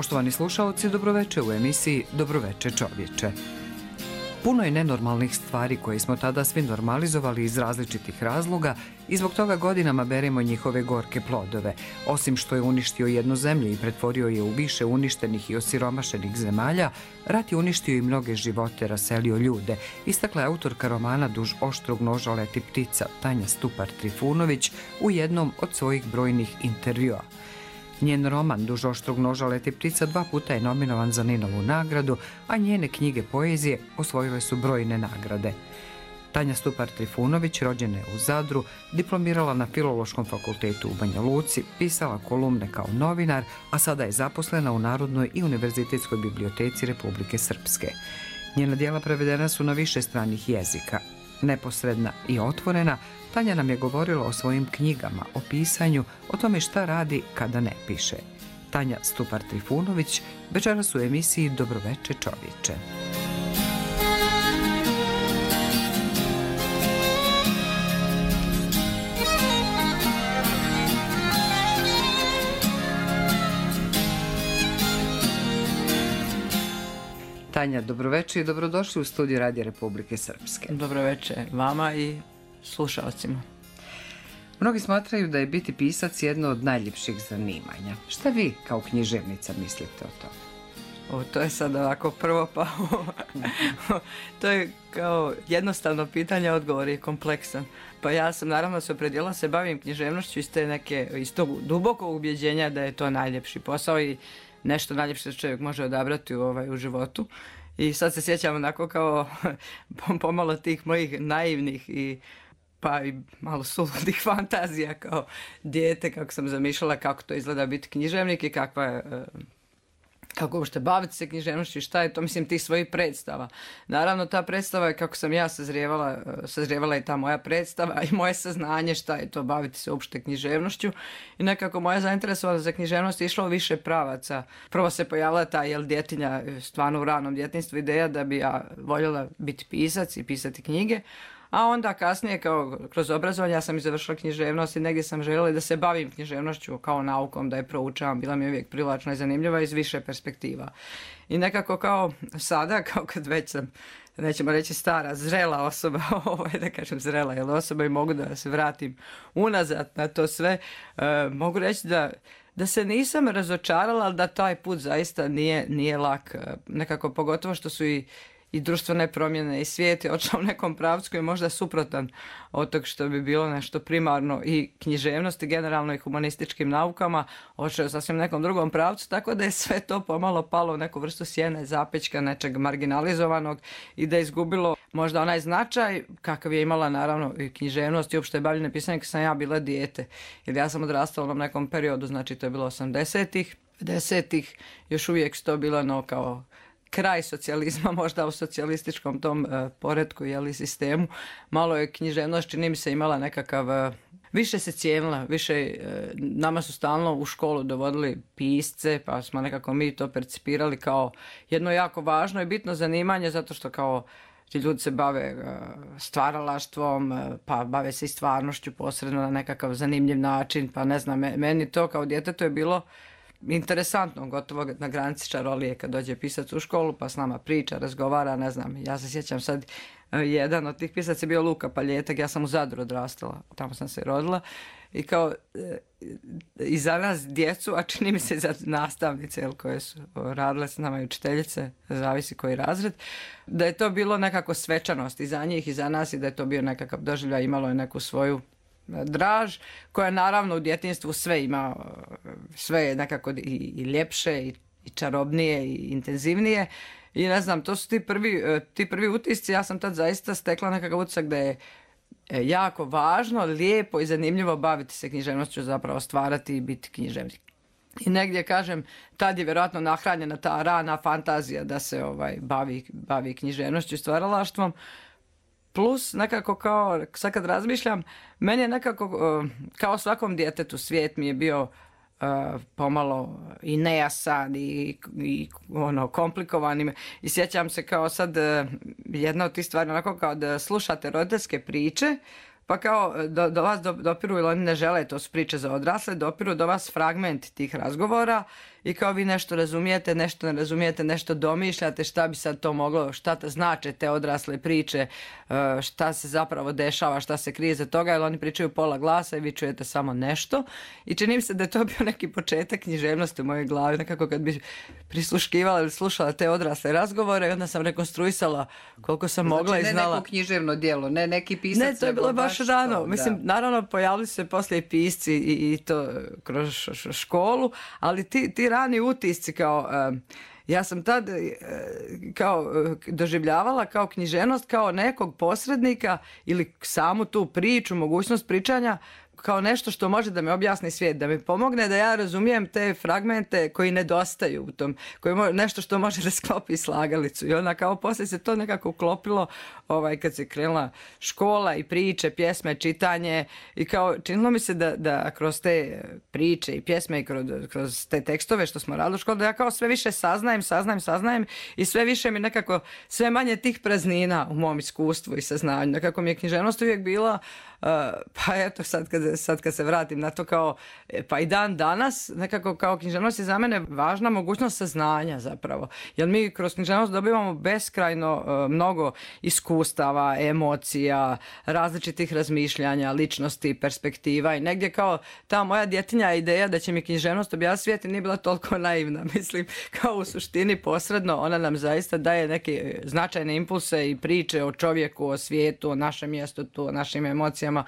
Poštovani slušaoci, dobroveče u emisiji Dobroveče čovječe. Puno je nenormalnih stvari koje smo tada svi normalizovali iz različitih razloga i zbog toga godinama beremo njihove gorke plodove. Osim što je uništio jednu zemlju i pretvorio je u više uništenih i osiromašenih zemalja, rat je uništio i mnoge živote, raselio ljude, istakla je autorka romana Duž oštrog noža leti ptica Tanja Stupar-Trifunović u jednom od svojih brojnih intervjua. Njen roman Duž oštrog noža leti ptica 2 puta je nominovan za Ninovu nagradu, a njene knjige poezije osvojile su brojne nagrade. Tanja Stupar-Trifunović rođena je u Zadru, diplomirala na Filološkom fakultetu u Banja Luci, pisala kolumne kao novinar, a sada je zaposlena u Narodnoj i Univerzitetskoj biblioteci Republike Srpske. Njena djela prevedena su na više stranih jezika. Neposredna i otvorena, Tanja nam je govorila o svojim knjigama, o pisanju, o tome šta radi kada ne piše. Tanja Stupar-Trifunović večeras u emisiji Dobroveče čovječe. Tanja, dobroveče i dobrodošli u studiju Radija Republike Srpske. Dobroveče vama i slušalcima. Mnogi smatraju da je biti pisac jedno od najljepših zanimanja. Šta vi kao književnica mislite o tome? To je sad ovako prvo pa to je kao jednostavno pitanje, odgovor je kompleksan. Pa ja sam naravno se opredijelila, se bavim književnošću iz tog dubokog ubjeđenja da je to najljepši posao i nešto najljepše što čovjek može odabrati u životu. I sad se sjećam onako kao pomalo tih mojih naivnih pa i malo suludih fantazija kao dijete, kako sam zamišljala kako to izgleda biti književnik i kako uopšte baviti se književnošću i šta je to, mislim, tih svojih predstava. Naravno, ta predstava je kako sam ja sazrijevala i ta moja predstava i moje saznanje šta je to baviti se uopšte književnošću. I nekako moja zainteresovanost za književnost je išla u više pravaca. Prvo se pojavila ta djetinja, stvarno u ranom djetinjstvu, ideja da bi ja voljela biti pisac i pisati knjige. A onda kasnije, kao kroz obrazovanje, ja sam i završila književnost i negdje sam željela da se bavim književnošću kao naukom, da je proučavam. Bila mi je uvijek privlačna i zanimljiva iz više perspektiva. I nekako kao sada, kao kad već sam, nećemo reći stara, zrela osoba, da kažem zrela osoba i mogu da se vratim unazad na to sve, mogu reći da se nisam razočarala, ali da taj put zaista nije lak. Nekako pogotovo što su i društvene promjene i svijet je odšao u nekom pravcu koji je možda suprotan od tog što bi bilo nešto primarno i književnosti, generalno i humanističkim naukama, odšao u sasvim nekom drugom pravcu, tako da je sve to pomalo palo u neku vrstu sjene, zapečka, nečeg marginalizovanog i da je izgubilo možda onaj značaj kakav je imala naravno i književnost i uopšte bavljene pisanje kad sam ja bila dijete. Jer ja sam odrastala u onom nekom periodu, znači to je bilo 80-ih, 10-ih, još uvijek su to bilo kao kraj socijalizma, možda u socijalističkom tom poretku sistemu. Malo je književnost, čini mi se, imala nekakav, više se cijenila, više, nama su stalno u školu dovodili pisce, pa smo nekako mi to percipirali kao jedno jako važno i bitno zanimanje, zato što kao ti ljudi se bave stvaralaštvom, pa bave se i stvarnošću posredno na nekakav zanimljiv način, pa ne znam, meni to kao djetetu je bilo interesantno, gotovo na granici čarolije kad dođe pisac u školu pa s nama priča, razgovara, ne znam, ja se sjećam sad, jedan od tih pisaca je bio Luka Paljetak, ja sam u Zadru odrastala, tamo sam se rodila i kao i za nas djecu, a čini mi se i za nastavnice koje su radile s nama i učiteljice, zavisi koji razred, da je to bilo nekako svečanost i za njih i za nas i da je to bio nekakav doživljaj, imalo je neku svoju draž, koja naravno u djetinjstvu sve ima, sve je nekako i ljepše i čarobnije i intenzivnije i ne znam, to su ti prvi utisci. Ja sam tad zaista stekla nekakav utisak da je jako važno, lijepo i zanimljivo baviti se književnošću, zapravo stvarati i biti književnik. I negdje, kažem, tad je vjerojatno nahranjena ta rana fantazija da se bavi književnošću i stvaralaštvom. Plus, nekako kao, sad kad razmišljam, meni je nekako, kao svakom djetetu, svijet mi je bio pomalo i nejasan i komplikovan. I sjećam se kao sad, jedna od tih stvari, onako kao da slušate roditeljske priče, pa kao do vas dopiru, ili oni ne žele, to su priče za odrasle, dopiru do vas fragmenti tih razgovora i kao vi nešto razumijete, nešto ne razumijete, nešto domišljate, šta bi sad to moglo, šta znače te odrasle priče, šta se zapravo dešava, šta se krije za toga, jer oni pričaju pola glasa i vi čujete samo nešto. I čini mi se da je to bio neki početak književnosti u mojoj glavi, nekako kad bi prisluškivala ili slušala te odrasle razgovore i onda sam rekonstruisala koliko sam mogla i znala. Ne neko književno djelo, ne neki pisac. Ne, to je bilo baš rano. Mislim, naravno pojavili se poslije i pisci i to kroz školu, ali ti rani utisci kao... Ja sam tad kao doživljavala kao književnost, kao nekog posrednika ili samu tu priču, mogućnost pričanja kao nešto što može da mi objasni svijet, da mi pomogne da ja razumijem te fragmente koji nedostaju u tom, nešto što može da sklopi slagalicu. I onda kao poslije se to nekako uklopilo kad se krenula škola i priče, pjesme, čitanje i kao činilo mi se da kroz te priče i pjesme i kroz te tekstove što smo radili u školi, da ja kao sve više saznajem i sve više mi nekako, sve manje tih praznina u mom iskustvu i saznanju. Nekako mi je književnost uvijek bila, pa eto sad kad se vratim na to kao, pa i dan danas, nekako kao književnost je za mene važna mogućnost saznanja zapravo. Jer mi kroz književnost dobivamo beskrajno mnogo iskustava, emocija, različitih razmišljanja, ličnosti, perspektiva i negdje kao ta moja djetinja ideja da će mi književnost objasniti svijet nije bila toliko naivna. Mislim, kao u suštini posredno ona nam zaista daje neke značajne impulse i priče o čovjeku, o svijetu, o našem mjestu tu, o našim emocijama,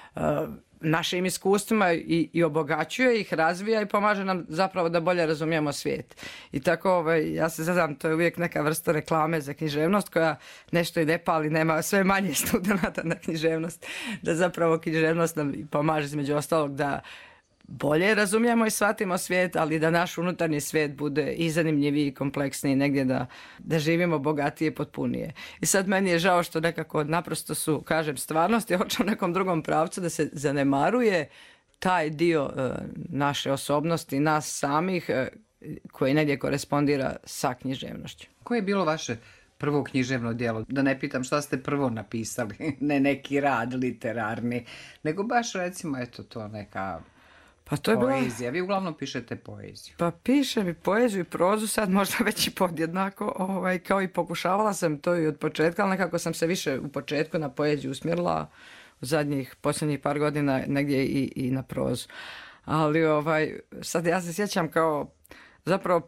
našim iskustvima i obogaćuje ih, razvija i pomaže nam zapravo da bolje razumijemo svijet. I tako, ja se znam, to je uvijek neka vrsta reklame za književnost koja nešto i ne pali, nema sve manje studenata na književnost, da zapravo književnost nam pomaže između ostalog da bolje razumijemo i shvatimo svijet, ali da naš unutarnji svijet bude i zanimljiviji i kompleksniji, negdje da živimo bogatije i potpunije. I sad meni je žao što nekako naprosto su, kažem, stvarnosti hoće u nekom drugom pravcu da se zanemaruje taj dio naše osobnosti, nas samih, koji negdje korespondira sa književnošću. Koje je bilo vaše prvo književno djelo? Da ne pitam šta ste prvo napisali, ne neki rad literarni, nego baš recimo eto to neka... Pa to je poezija. Vi uglavnom pišete poeziju. Pa pišem i poeziju i prozu, sad možda već i podjednako, kao i pokušavala sam to i od početka, ali nekako sam se više u početku na poeziju usmjerila, u posljednjih par godina negdje i na prozu. Ali sad ja se sjećam kao, zapravo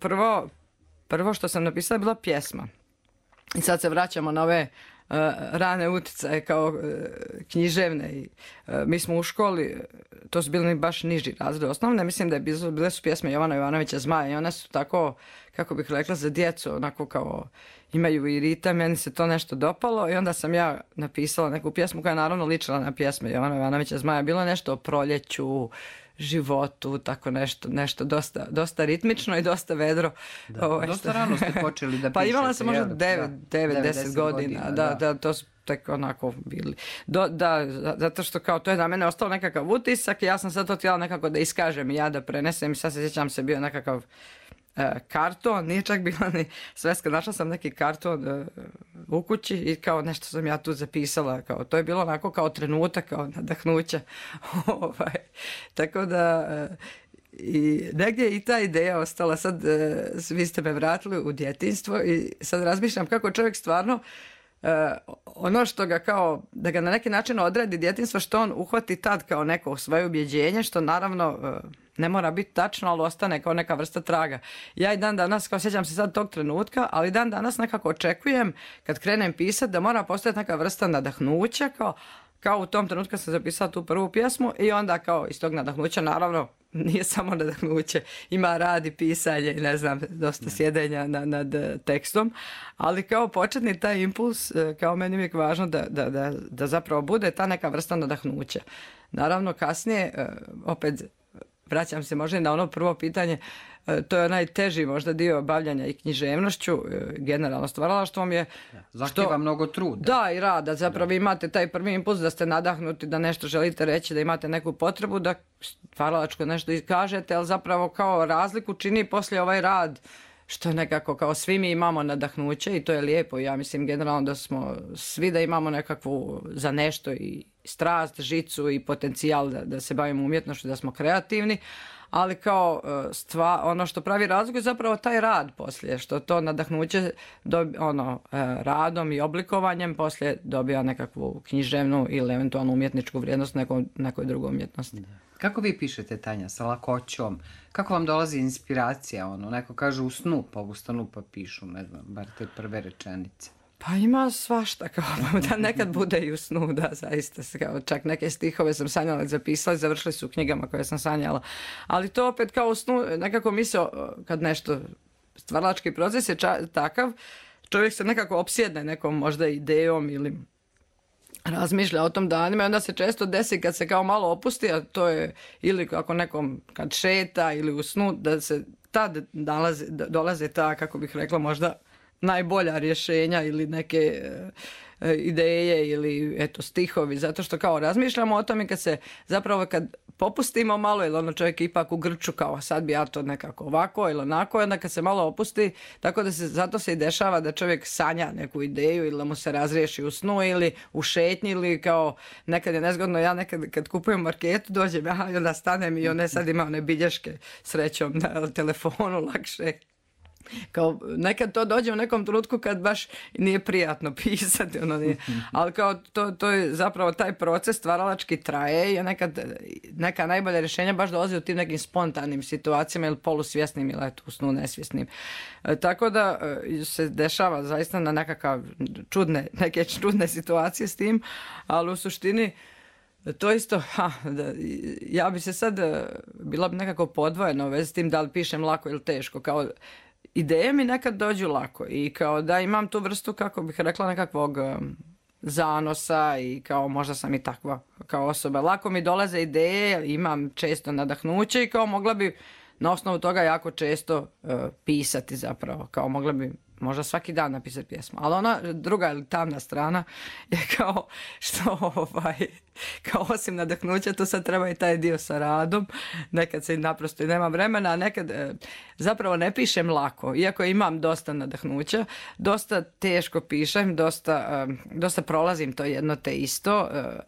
prvo što sam napisala je bila pjesma. I sad se vraćamo na ove rane uticaje kao književne. I, mi smo u školi, to su bili baš niži razred osnovne, mislim da bile su pjesme Jovana Jovanovića Zmaja i one su tako, kako bih rekla, za djecu, onako kao imaju i ritam, meni se to nešto dopalo i onda sam ja napisala neku pjesmu koja je naravno ličila na pjesme Jovana Jovanovića Zmaja. Bilo nešto o proljeću, životu, tako nešto dosta ritmično i dosta vedro. Dosta rano ste počeli da pišete. Pa imala sam možda 9-10 godina. Da, to su tek onako bili. Zato što kao to je na mene ostalo nekakav utisak i ja sam sad to htjela nekako da iskažem i ja da prenesem i sad se sjećam se bio nekakav karton, nije čak bila ni sveska, našla sam neki karton u kući i kao nešto sam ja tu zapisala, kao, to je bilo onako kao trenutak, kao nadahnuća. Tako da i negdje i ta ideja ostala, sad vi ste me vratili u djetinjstvo i sad razmišljam kako čovjek stvarno ono što ga kao, da ga na neki način odredi djetinjstvo, što on uhvati tad kao neko svoje ubjeđenje, što naravno ne mora biti tačno, ali ostane kao neka vrsta traga. Ja i dan danas, kao sjećam se sad tog trenutka, ali dan danas nekako očekujem kad krenem pisati da mora postojati neka vrsta nadahnuća, kao u tom trenutku sam zapisala tu prvu pjesmu i onda kao iz tog nadahnuća naravno nije samo nadahnuće, ima rad i pisanje i ne znam, dosta sjedenja nad tekstom, ali kao početni taj impuls, kao meni uvijek važno da zapravo bude ta neka vrsta nadahnuća. Naravno kasnije, opet vraćam se možda i na ono prvo pitanje, to je najteži možda dio bavljanja i književnošću, generalno stvaralaštvom je... Zahtjeva mnogo truda. Da, i rada. Zapravo vi imate taj prvi impuls da ste nadahnuti, da nešto želite reći, da imate neku potrebu, da stvaralačko nešto iskažete, ali zapravo kao razliku čini poslije ovaj rad, što nekako kao svi mi imamo nadahnuće i to je lijepo. Ja mislim generalno da smo svi da imamo nekakvu za nešto i strast, žicu i potencijal da se bavimo umjetnošću, da smo kreativni, ali kao ono što pravi razlog je zapravo taj rad poslije, što to nadahnuće radom i oblikovanjem poslije dobija nekakvu književnu ili eventualno umjetničku vrijednost nekoj drugoj umjetnosti. Kako vi pišete, Tanja, sa lakoćom? Kako vam dolazi inspiracija? Neko kaže u snu, pa ustanu pa pišu, ne znam, bar te prve rečenice. Pa ima svašta, kao da nekad bude i u snu, da, zaista. Kao, čak neke stihove sam sanjala, zapisala, završili su u knjigama koje sam sanjala. Ali to opet kao u snu, nekako kad nešto, stvaralački proces je takav, čovjek se nekako opsjedne nekom možda idejom ili razmišlja o tom danima i onda se često desi kad se kao malo opusti, a to je ili ako nekom kad šeta ili u snu, da se tad dolaze ta, kako bih rekla, možda najbolja rješenja ili neke ideje ili eto stihovi, zato što kao razmišljamo o tome kad popustimo malo ili čovjek ipak u grču kao sad bi ja to nekako ovako ili onako, onda kad se malo opusti, tako da zato se i dešava da čovjek sanja neku ideju ili da mu se razriješi u snu ili u šetnji ili kao nekad je nezgodno, ja nekad kad kupujem marketu dođem i onda stanem i one sad ima one bilješke srećom na telefonu lakše. Kao nekad to dođe u nekom trenutku kad baš nije prijatno pisati, ali kao to je zapravo taj proces stvaralački traje i nekad neka najbolja rješenja baš dolaze u tim nekim spontanim situacijama ili polusvjesnim ili eto u snu nesvjesnim. Tako da se dešava zaista na neke čudne situacije s tim, ali u suštini to isto, ja bi se sad bila bi nekako podvojena u vezi s tim da li pišem lako ili teško, kao ideje mi nekad dođu lako i kao da imam tu vrstu, kako bih rekla, nekakvog zanosa i kao možda sam i takva kao osoba. Lako mi dolaze ideje, imam često nadahnuće i kao mogla bi na osnovu toga jako često pisati zapravo. Kao mogla bi možda svaki dan napisati pjesmu. Ali ona druga ili tamna strana je kao što kao osim nadahnuća tu sad treba i taj dio sa radom. Nekad se naprosto i nema vremena, a nekad zapravo ne pišem lako. Iako imam dosta nadahnuća, dosta teško pišem, dosta prolazim to jedno te isto.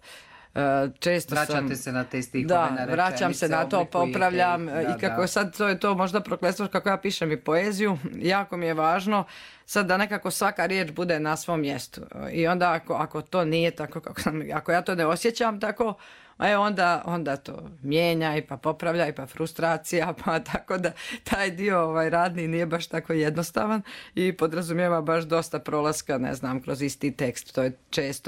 Često vraćate se na te stihove, na rečenice, vraćam se na to, popravljam i kako sad to je to možda prokletstvo kako ja pišem i poeziju, jako mi je važno sad da nekako svaka riječ bude na svom mjestu i onda ako to nije tako ako ja to ne osjećam tako, onda to mijenjaj, pa popravljaj, pa frustracija, pa tako da taj dio radni nije baš tako jednostavan i podrazumijeva baš dosta prolaska, ne znam, kroz isti tekst. To je često,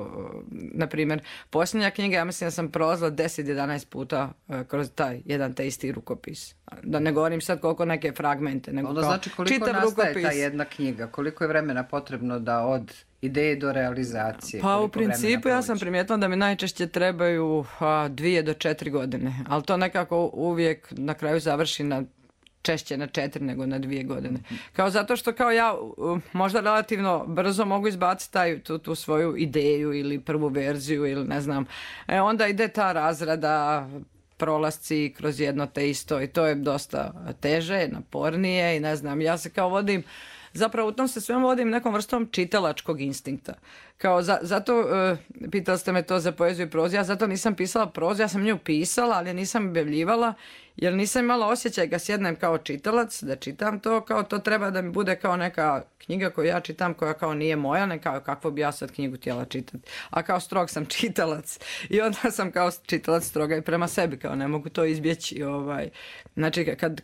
na primjer, posljednja knjiga, ja mislim da sam prolazila 10-11 puta kroz taj jedan te isti rukopis. Da ne govorim sad koliko neke fragmente, nego onda znači koliko nastaje ta jedna knjiga, koliko je vremena potrebno da od ideje do realizacije? Pa u principu ja sam primijetila da mi najčešće trebaju 2 do 4 godine, ali to nekako uvijek na kraju završi češće na 4 nego na 2 godine. Kao zato što kao ja možda relativno brzo mogu izbaciti tu svoju ideju ili prvu verziju ili ne znam. Onda ide ta razrada, prolasci kroz jedno te isto i to je dosta teže, napornije i ne znam, ja se kao vodim, zapravo u tom se svem vodim nekom vrstom čitalačkog instinkta. Kao zato, pitali ste me to za poeziju i prozu, ja zato nisam pisala prozu, ja sam nju pisala, ali nisam objavljivala, jer nisam imala osjećaj kad sjednem kao čitalac, da čitam to, kao to treba da mi bude kao neka knjiga koju ja čitam, koja kao nije moja, ne kao kakvu bi ja sad knjigu htjela čitati. A kao strog sam čitalac i onda sam kao čitalac stroga i prema sebi, kao ne mogu to izbjeći. Znači,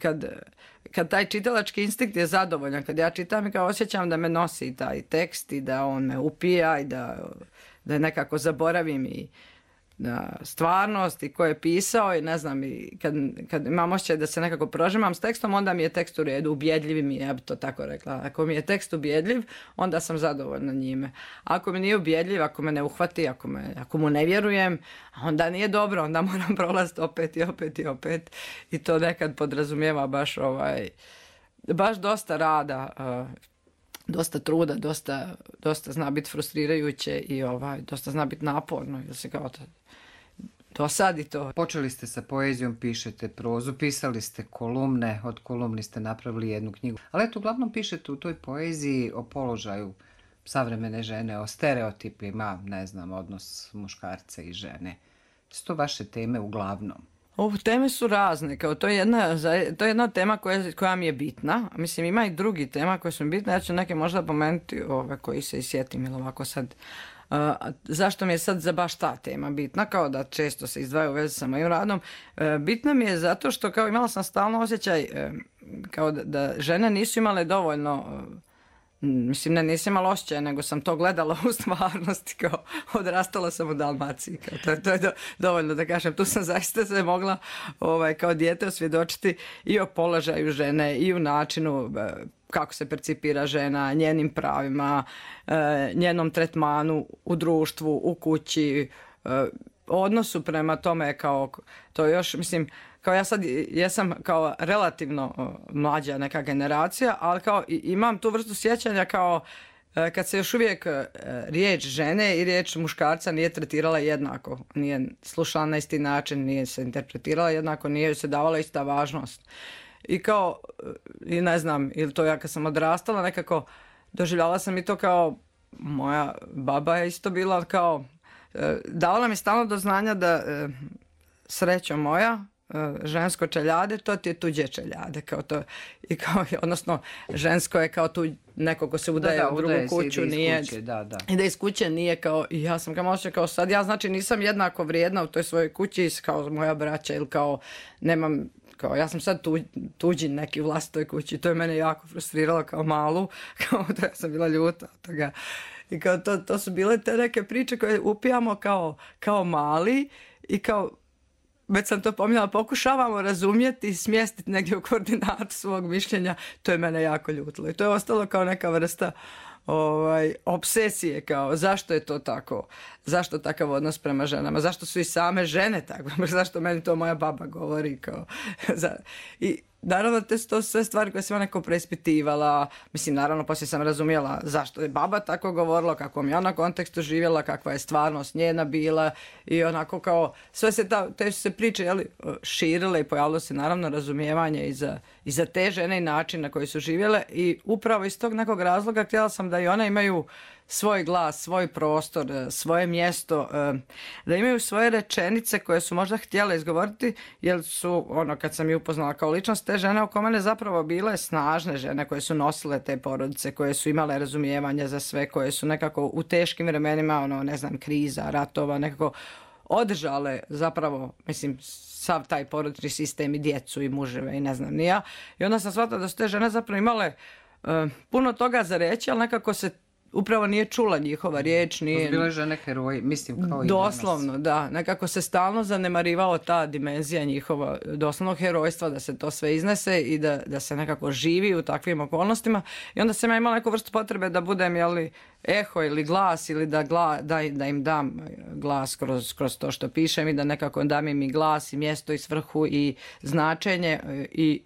kad taj čitalački instinkt je zadovoljan, kad ja čitam i kao osjećam da me nosi taj tekst i da on me upija i da nekako zaboravim i na stvarnost i ko je pisao i ne znam, i kad imam osjećaj da se nekako prožimam s tekstom, onda mi je tekst u redu, ubjedljiv mi je, ja bi to tako rekla. Ako mi je tekst ubjedljiv, onda sam zadovoljna njime. Ako mi nije ubjedljiv, ako me ne uhvati, ako mu ne vjerujem, onda nije dobro, onda moram prolaziti opet i opet i opet. I to nekad podrazumijeva baš dosta rada, dosta truda, dosta zna biti frustrirajuće i dosta zna biti naporno, jer se kao dosadi to. Počeli ste sa poezijom, pišete prozu, pisali ste kolumne, od kolumni ste napravili jednu knjigu. Ali eto, uglavnom pišete u toj poeziji o položaju savremene žene, o stereotipima, ne znam, odnos muškarca i žene. Su to vaše teme uglavnom? Teme su razne, kao to je jedna od tema koja mi je bitna. Mislim, ima i drugi tema koje su mi bitne, ja ću neke možda pomenuti koji se i sjetim ili ovako sad. Zašto mi je sad za baš ta tema bitna, kao da često se izdvaja u vezi sa mojim radom? Bitna mi je zato što kao imala sam stalno osjećaj kao da žene nisu imale dovoljno. Mislim, nisam imala osjećaja, nego sam to gledala u stvarnosti, kao odrastala sam u Dalmaciji, kao to je dovoljno da kažem. Tu sam zaista se mogla kao dijete osvjedočiti i o položaju žene i u načinu kako se percipira žena, njenim pravima, njenom tretmanu u društvu, u kući, odnosu prema tome kao to još, mislim, kao ja sad jesam kao relativno mlađa neka generacija, ali kao imam tu vrstu sjećanja kao kad se još uvijek riječ žene i riječ muškarca nije tretirala jednako, nije slušala na isti način, nije se interpretirala jednako, nije joj se davala ista važnost. I kao, i ne znam, ili to ja kad sam odrastala nekako doživljala sam i to kao moja baba je isto bila kao davala mi stalno do znanja da srećo moja, žensko čeljade, to ti je tuđe čeljade, kao to, i kao, odnosno žensko je kao tu neko ko se udaje u drugu kuću, nije, ide iz kuće, nije kao, i ja sam kao osjećaj kao sad, ja znači nisam jednako vrijedna u toj svojoj kući kao moja braća ili kao nemam, kao ja sam sad tuđi neki u vlastitoj kući, to je mene jako frustriralo kao malu, kao da ja sam bila ljuta od toga. I kao to su bile te neke priče koje upijamo kao mali i kao, već sam to pominjala, pokušavamo razumjeti i smjestiti negdje u koordinatu svog mišljenja, to je mene jako ljutilo. I to je ostalo kao neka vrsta obsesije, kao zašto je to tako, zašto takav odnos prema ženama, zašto su i same žene tako, zašto meni to moja baba govori. Kao, i naravno, to su sve stvari koje sam onako preispitivala. Mislim, naravno, poslije sam razumjela zašto je baba tako govorila, kakvom je ona kontekstu živjela, kakva je stvarnost njena bila i onako kao, sve se te su se priče širile i pojavilo se naravno razumijevanje i za te žene i način na koji su živjele i upravo iz tog nekog razloga htjela sam da i one imaju svoj glas, svoj prostor, svoje mjesto, da imaju svoje rečenice koje su možda htjele izgovoriti, jer su, kad sam ju upoznala kao ličnost, te žene oko mene zapravo bile snažne žene koje su nosile te porodice, koje su imale razumijevanje za sve, koje su nekako u teškim vremenima, ne znam, kriza, ratova, nekako održale zapravo, mislim, sav taj porodični sistem i djecu i muževe i ne znam ni ja. I onda sam shvatila da su te žene zapravo imale puno toga za reći, ali nekako se upravo nije čula njihova riječ. Nije... Bile žene heroji, mislim kao i doslovno, da. Nekako se stalno zanemarivalo ta dimenzija njihova doslovnog herojstva, da se to sve iznese i da se nekako živi u takvim okolnostima. I onda sam ja imala neku vrstu potrebe da budem eho ili glas ili da im dam glas kroz to što pišem i da nekako dam im i glas i mjesto i svrhu i značenje i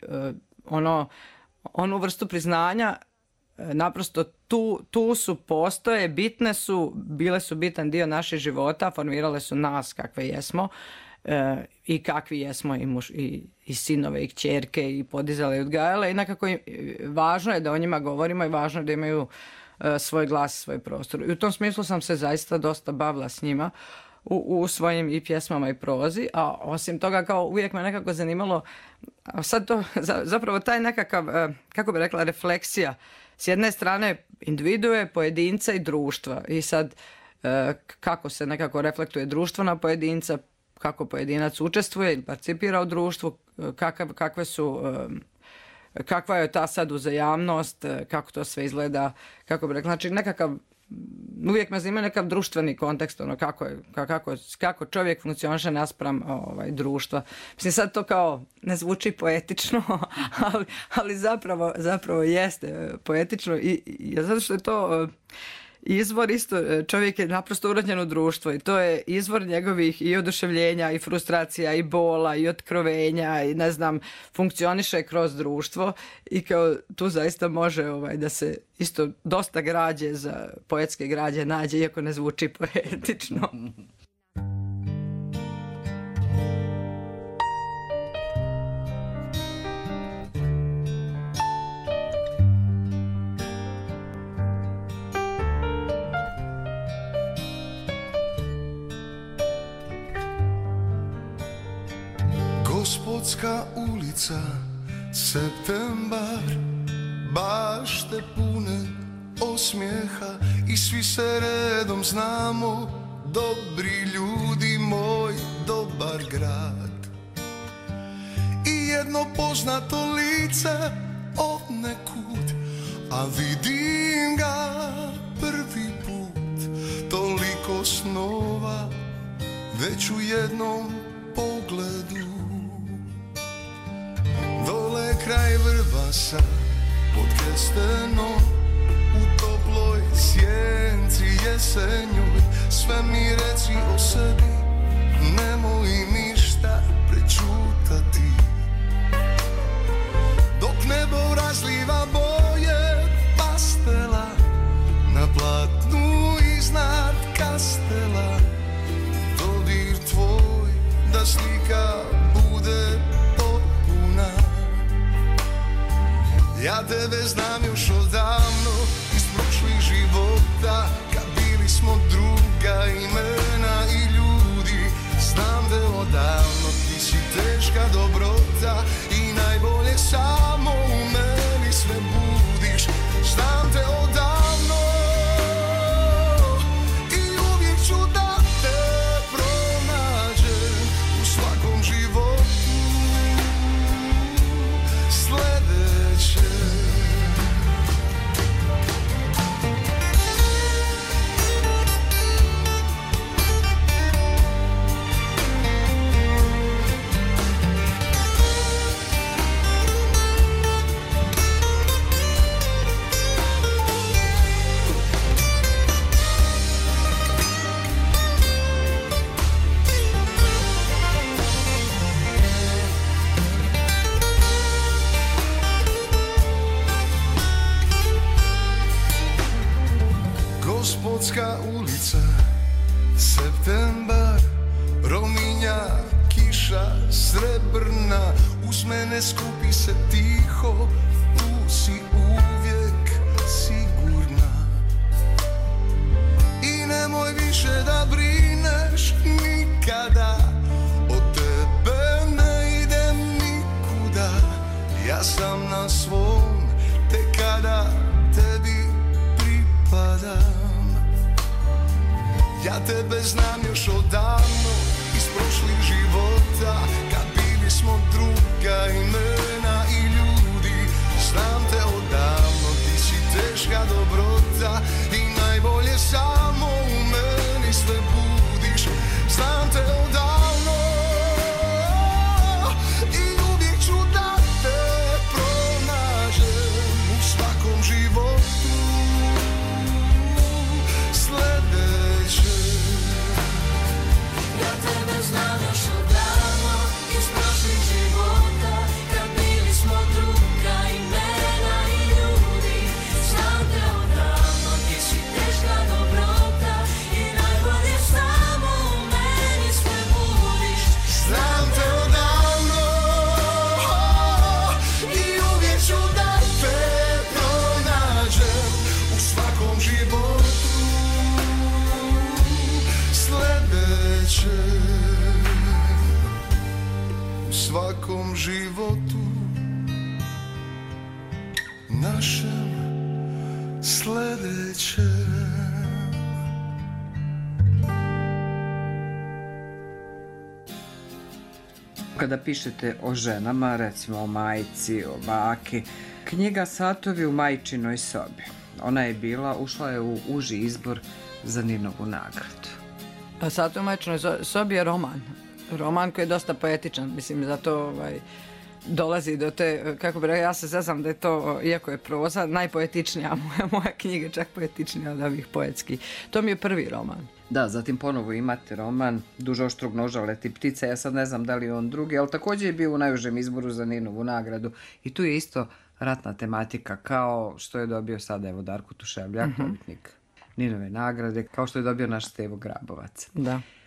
onu vrstu priznanja. Naprosto tu su, postoje, bitne su, bile su bitan dio naših života, formirale su nas kakve jesmo i kakvi jesmo i sinove i kćerke i podizale i odgajale i nekako važno je da o njima govorimo i važno je da imaju svoj glas, svoj prostor. I u tom smislu sam se zaista dosta bavila s njima u svojim i pjesmama i prozi, a osim toga kao uvijek me nekako zanimalo, sad to zapravo taj nekakav, kako bi rekla, refleksija s jedne strane individue, pojedinca i društva i sad kako se nekako reflektuje društvo na pojedinca, kako pojedinac učestvuje ili participira u društvu, kakva je ta sad uzajamnost, kako to sve izgleda, kako bi rekla, znači nekakav, uvijek me zanima nekakav društveni kontekst, kako čovjek funkcioniše naspram društva. Mislim, sad to kao ne zvuči poetično, ali zapravo jeste poetično i zato što je to izvor isto, čovjek je naprosto urođen u društvo i to je izvor njegovih i oduševljenja i frustracija i bola i otkrovenja i ne znam, funkcioniše kroz društvo i kao tu zaista može da se isto dosta građe za poetske građe nađe, iako ne zvuči poetično. Gospodska ulica, septembar, bašte pune osmijeha i svi se redom znamo, dobri ljudi, moj dobar grad. I jedno poznato lice od nekud, a vidim ga prvi put. Toliko snova već u jednom pogledu. Dole kraj Vrbasa pod Kestenom, u toploj sjenci jesenjoj, sve mi reci o sebi, nemoj ništa prečutati. Dok nebo razliva boje pastela na platnu iznad kastela, dodir tvoj da slika bude potpuna. Ja tebe znam još odavno iz prošlih života, kad bili smo druga imena i ljudi. Znam te odavno, ti si teška dobrota i najbolje samo u meni sve budiš. Znam te odavno i uvijek ću da te pronađem u svakom životu sljedeće. Gospodska ulica, septembar, Rominja, kiša srebrna, uz mene skupi se tiho, tu si uvijek sigurna. I nemoj više da brineš nikada, od tebe ne idem nikuda. Ja sam na svom, te kada tebi pripadam. Ja tebe znam još odavno iz prošlih života, kad bili smo druga imena i ljudi. Znam te odavno, ti si teška dobrota i najbolje samo u meni sve budiš. Znam te odavno i uvijek ću da te pronađem u svakom životu sljedeće. Ja tebe znam još odavno iz prošlih života, kad bili smo druga imena i ljudi. Znam te odavno, ti si teška dobrota i najbolje samo u meni sve budiš. Znam te odavno i uvijek ću da te pronađem u svakom životu sljedeće. U svakom životu našem sljedećem. Kada pišete o ženama, recimo o majci, o baki, knjiga Satovi u majčinoj sobi. Ona je ušla je u uži izbor za Ninovu nagradu. A Satovi u majčinoj sobi je roman. Roman koji je dosta poetičan, mislim, zato dolazi do te, kako bi rekao, ja se zezam da je to, iako je proza, najpoetičnija moja knjiga, čak poetičnija od ovih poetskih. To mi je prvi roman. Da, zatim ponovo imate roman Duž oštrog noža leti ptica, ja sad ne znam da li je on drugi, ali također je bio u najužem izboru za Ninovu nagradu i tu je isto ratna tematika, kao što je dobio sada evo Darko Tuševljak, dobitnik Ninove nagrade, kao što je dobio naš Stevo Grabovac. Da.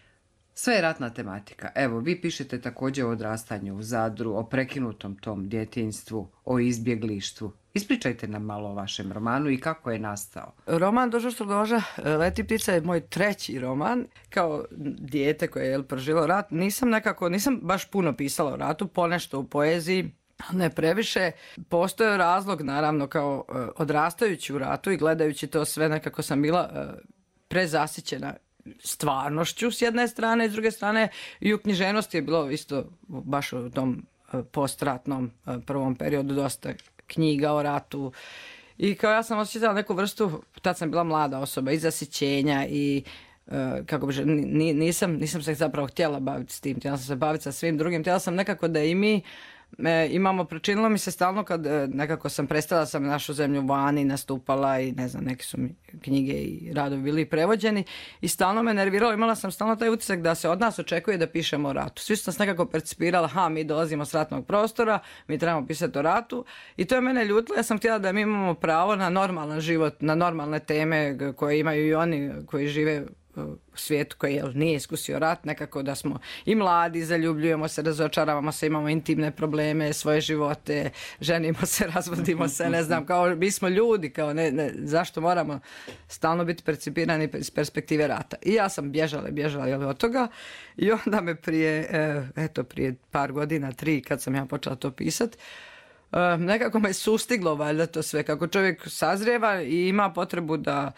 Sve je ratna tematika. Evo, vi pišete također o odrastanju u Zadru, o prekinutom tom djetinjstvu, o izbjeglištvu. Ispričajte nam malo o vašem romanu i kako je nastao. Roman Dođo što dođa, Leti ptica je moj treći roman. Kao dijete koje je proživjelo rat, nisam baš puno pisala o ratu, ponešto u poeziji, ne previše. Postoje razlog, naravno, kao odrastajući u ratu i gledajući to sve, nekako sam bila prezasićena stvarnošću s jedne strane, i s druge strane i u književnosti je bilo isto baš u tom postratnom prvom periodu dosta knjiga o ratu. I kao ja sam osjećala neku vrstu, tad sam bila mlada osoba, i zasićenja i kako bi nisam se zapravo htjela baviti s tim, htjela sam se baviti sa svim drugim, htjela sam nekako da i mi imamo, pričinilo mi se stalno kad nekako sam prestala sam našu zemlju vani, nastupala i ne znam, neke su mi knjige i radovi bili prevođeni i stalno me nerviralo, imala sam stalno taj utisak da se od nas očekuje da pišemo o ratu. Svi su nas nekako percipirala, mi dolazimo s ratnog prostora, mi trebamo pisati o ratu i to je mene ljutilo, ja sam htjela da mi imamo pravo na normalan život, na normalne teme koje imaju i oni koji žive u svijetu koji nije iskusio rat, nekako da smo i mladi, zaljubljujemo se, razočaravamo se, imamo intimne probleme, svoje živote, ženimo se, razvodimo se, ne znam, kao mi smo ljudi, kao zašto moramo stalno biti percipirani iz perspektive rata. I ja sam bježala od toga i onda me prije par godina, 3, kad sam ja počela to pisati, nekako me sustiglo valjda to sve, kako čovjek sazrijeva i ima potrebu da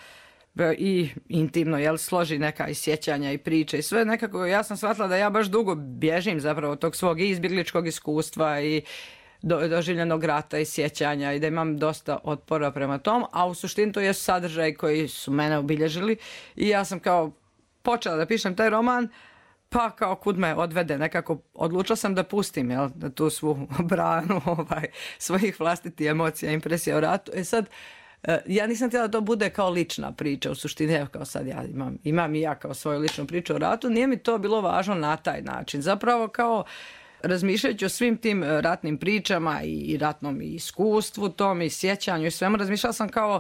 i intimno, složi neka i sjećanja i priče i sve nekako, ja sam shvatila da ja baš dugo bježim zapravo od tog svog i izbjegličkog iskustva i doživljenog rata i sjećanja i da imam dosta otpora prema tom, a u suštini to je sadržaj koji su mene obilježili i ja sam kao počela da pišem taj roman, pa kao kud me odvede, nekako odlučila sam da pustim da tu svu branu svojih vlastitih emocija, impresija o ratu. Sad, ja nisam htjela da to bude kao lična priča, u suštini, evo kao sad ja imam i ja kao svoju ličnu priču o ratu, nije mi to bilo važno na taj način. Zapravo kao razmišljajući o svim tim ratnim pričama i ratnom iskustvu, tom i sjećanju i svemu, razmišljala sam kao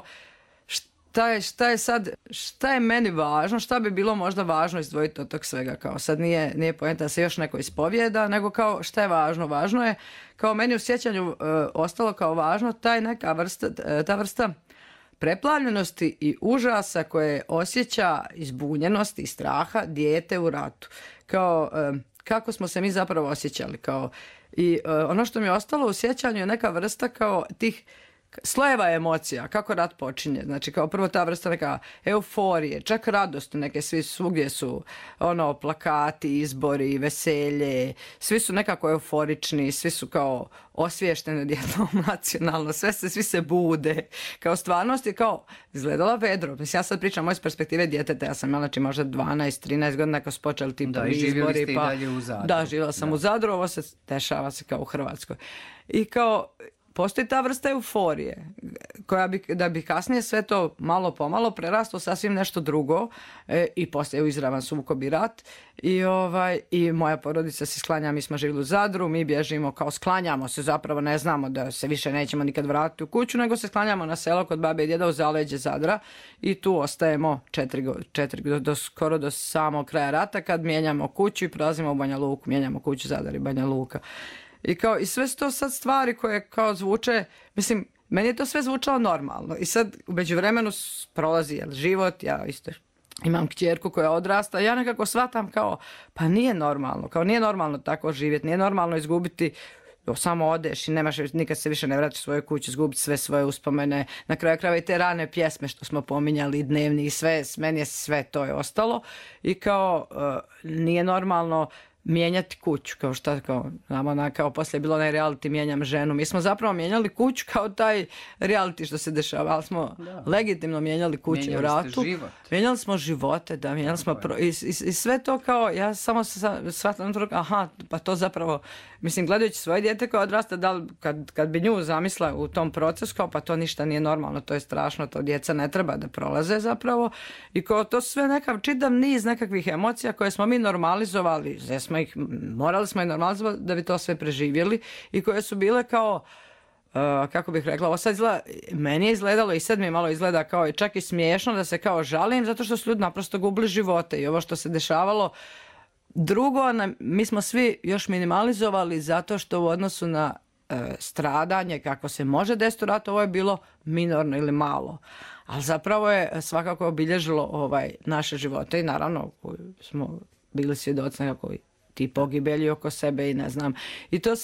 šta je meni važno, šta bi bilo možda važno izdvojiti od tog svega, kao sad nije poenta da se još neko ispovijeda, nego kao šta je važno. Važno je, kao meni u sjećanju ostalo kao važno ta vrsta preplavljenosti i užasa koje osjeća izbunjenost i straha dijete u ratu. Kao kako smo se mi zapravo osjećali. I ono što mi je ostalo u sjećanju je neka vrsta kao tih slojeva emocija, kako rat počinje. Znači kao prvo ta vrsta neka euforije, čak radosti, neke svugdje su plakati, izbori, veselje, svi su nekako euforični, svi su kao osviješteni odjednom nacionalno, svi se bude. Kao stvarnost je kao izgledala vedro. Mislim, ja sad pričam iz perspektive djeteta, ja sam imala možda 12-13 godina ako su počeli ti prvi izbori. I dalje u Zadru. Da, živjela sam u Zadru, ovo se dešava se kao u Hrvatskoj. I kao postoji ta vrsta euforije koja da bi kasnije sve to malo pomalo preraslo sasvim nešto drugo i poslije izravan sukob i rat i moja porodica se sklanja, mi smo živjeli u Zadru, mi bježimo, kao sklanjamo se, zapravo ne znamo da se više nećemo nikad vratiti u kuću, nego se sklanjamo na selo kod babe i djeda u zaleđe Zadra i tu ostajemo 4 skoro do samog kraja rata, kad mijenjamo kuću i prelazimo u Banja Luku, mijenjamo kuću Zadar i Banja Luka. I sve su to sad stvari koje kao zvuče, mislim, meni je to sve zvučalo normalno. I sad u međuvremenu prolazi život, ja isto imam kćerku koja odrasta, ja nekako shvatam kao, pa nije normalno, kao nije normalno tako živjeti, nije normalno izgubiti, samo odeš i nemaš, nikad se više ne vratiš u svoju kuću, izgubiti sve svoje uspomene, na kraju krajeva i te rane pjesme što smo pominjali, dnevni i sve, meni je sve to je ostalo i kao nije normalno mijenjati kuću, kao poslije je bilo onaj reality mijenjam ženu. Mi smo zapravo mijenjali kuću kao taj reality što se dešava, ali smo legitimno mijenjali kuću u ratu. Mijenjali smo živote, mijenjali smo i sve to kao, ja samo shvatam pa to zapravo, mislim, gledajući svoje dijete koje odrasta, kad bi nju zamisla u tom procesu, kao pa to ništa nije normalno, to je strašno, to djeca ne treba da prolaze zapravo i kao to sve čitav niz nekakvih emocija koje smo mi normalizovali, morali smo ih normalizovati da bi to sve preživjeli i koje su bile kao, kako bih rekla, ovo sad meni je izgledalo i sad mi malo izgleda kao i čak i smiješno da se kao žalim zato što su ljudi naprosto gubili živote i ovo što se dešavalo Drugo, mi smo svi još minimalizovali zato što u odnosu na stradanje, kako se može desiti u ratu, ovo je bilo minorno ili malo. Ali zapravo je svakako obilježilo naše živote i naravno smo bili svjedoci nekako ti pogibelji oko sebe i ne znam. I to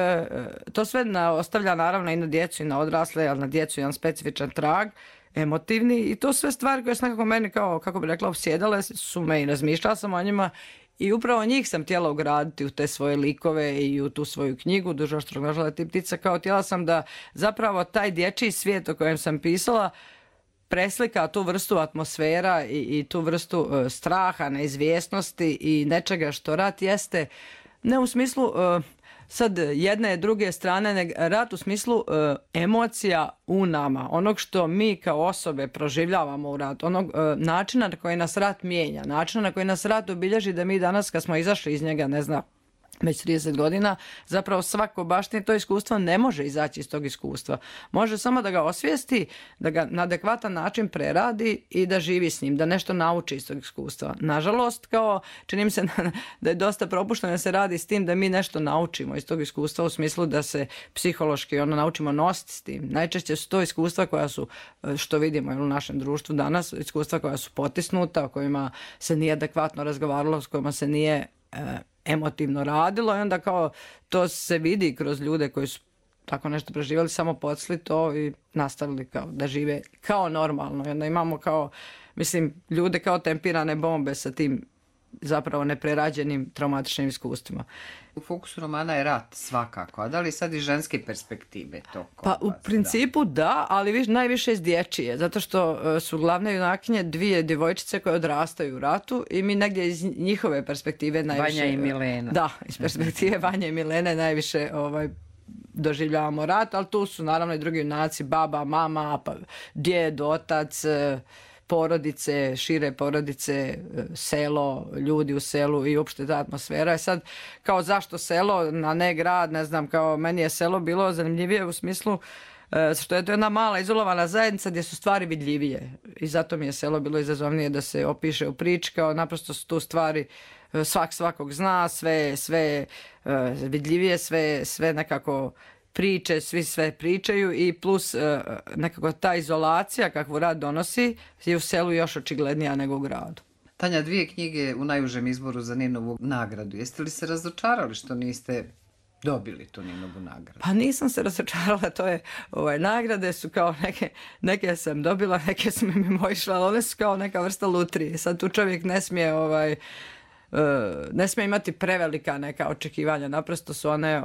sve ostavlja naravno i na djecu i na odrasle, ali na djecu jedan specifičan trag, emotivni, i to sve stvari koje su nekako meni, kao, kako bi rekla, osjedale su me i razmišljala sam o njima i upravo njih sam htjela ugraditi u te svoje likove i u tu svoju knjigu Duža oštrog noža ti ptica. Kao htjela sam da zapravo taj dječji svijet o kojem sam pisala preslika tu vrstu atmosfera i tu vrstu straha, neizvjesnosti i nečega što rat jeste, ne u smislu sad jedne, druge strane, nego rat u smislu emocija u nama, onog što mi kao osobe proživljavamo u ratu, onog načina na koji nas rat mijenja, načina na koji nas rat obilježi, da mi danas kad smo izašli iz njega, ne znam, već 30 godina, zapravo svako baštini to iskustvo ne može izaći iz tog iskustva. Može samo da ga osvijesti, da ga na adekvatan način preradi i da živi s njim, da nešto nauči iz tog iskustva. Nažalost, kao čini mi se da je dosta propušteno da se radi s tim da mi nešto naučimo iz tog iskustva u smislu da se psihološki naučimo nositi s tim. Najčešće su to iskustva koja su, što vidimo u našem društvu danas, iskustva koja su potisnuta, o kojima se nije adekvatno razgovaralo, s kojima se nije emotivno radilo i onda kao to se vidi kroz ljude koji su tako nešto preživjeli, samo podsli to i nastavili kao da žive kao normalno. I onda imamo kao, mislim, ljude kao tempirane bombe sa tim zapravo neprerađenim traumatičnim iskustvima. U fokusu romana je rat svakako, a da li sad iz ženske perspektive to kod Pa u vas? principu da, ali najviše iz dječije, zato što su glavne junakinje dvije djevojčice koje odrastaju u ratu i mi negdje iz njihove perspektive najviše... Vanja i Milena. Da, iz perspektive Vanje i Milene najviše doživljavamo rat, ali tu su naravno i drugi junaci, baba, mama, pa djed, otac, porodice, šire porodice, selo, ljudi u selu i uopšte ta atmosfera. I sad, kao zašto selo, a ne grad, ne znam, kao meni je selo bilo zanimljivije u smislu što je to jedna mala izolovana zajednica gdje su stvari vidljivije. I zato mi je selo bilo izazovnije da se opiše u priči, kao naprosto su tu stvari svakog zna, sve vidljivije, sve nekako priče, svi sve pričaju i plus nekako ta izolacija kakvu rad donosi je u selu još očiglednija nego u gradu. Tanja, 2 knjige u najužem izboru za Ninovu nagradu. Jeste li se razočarali što niste dobili tu Ninovu nagradu? Pa nisam se razočarala, to je, nagrade su kao neke sam dobila, neke su mi mimo išle, ali one su kao neka vrsta lutrije. Sad tu čovjek ne smije ne smije imati prevelika neka očekivanja, naprosto su one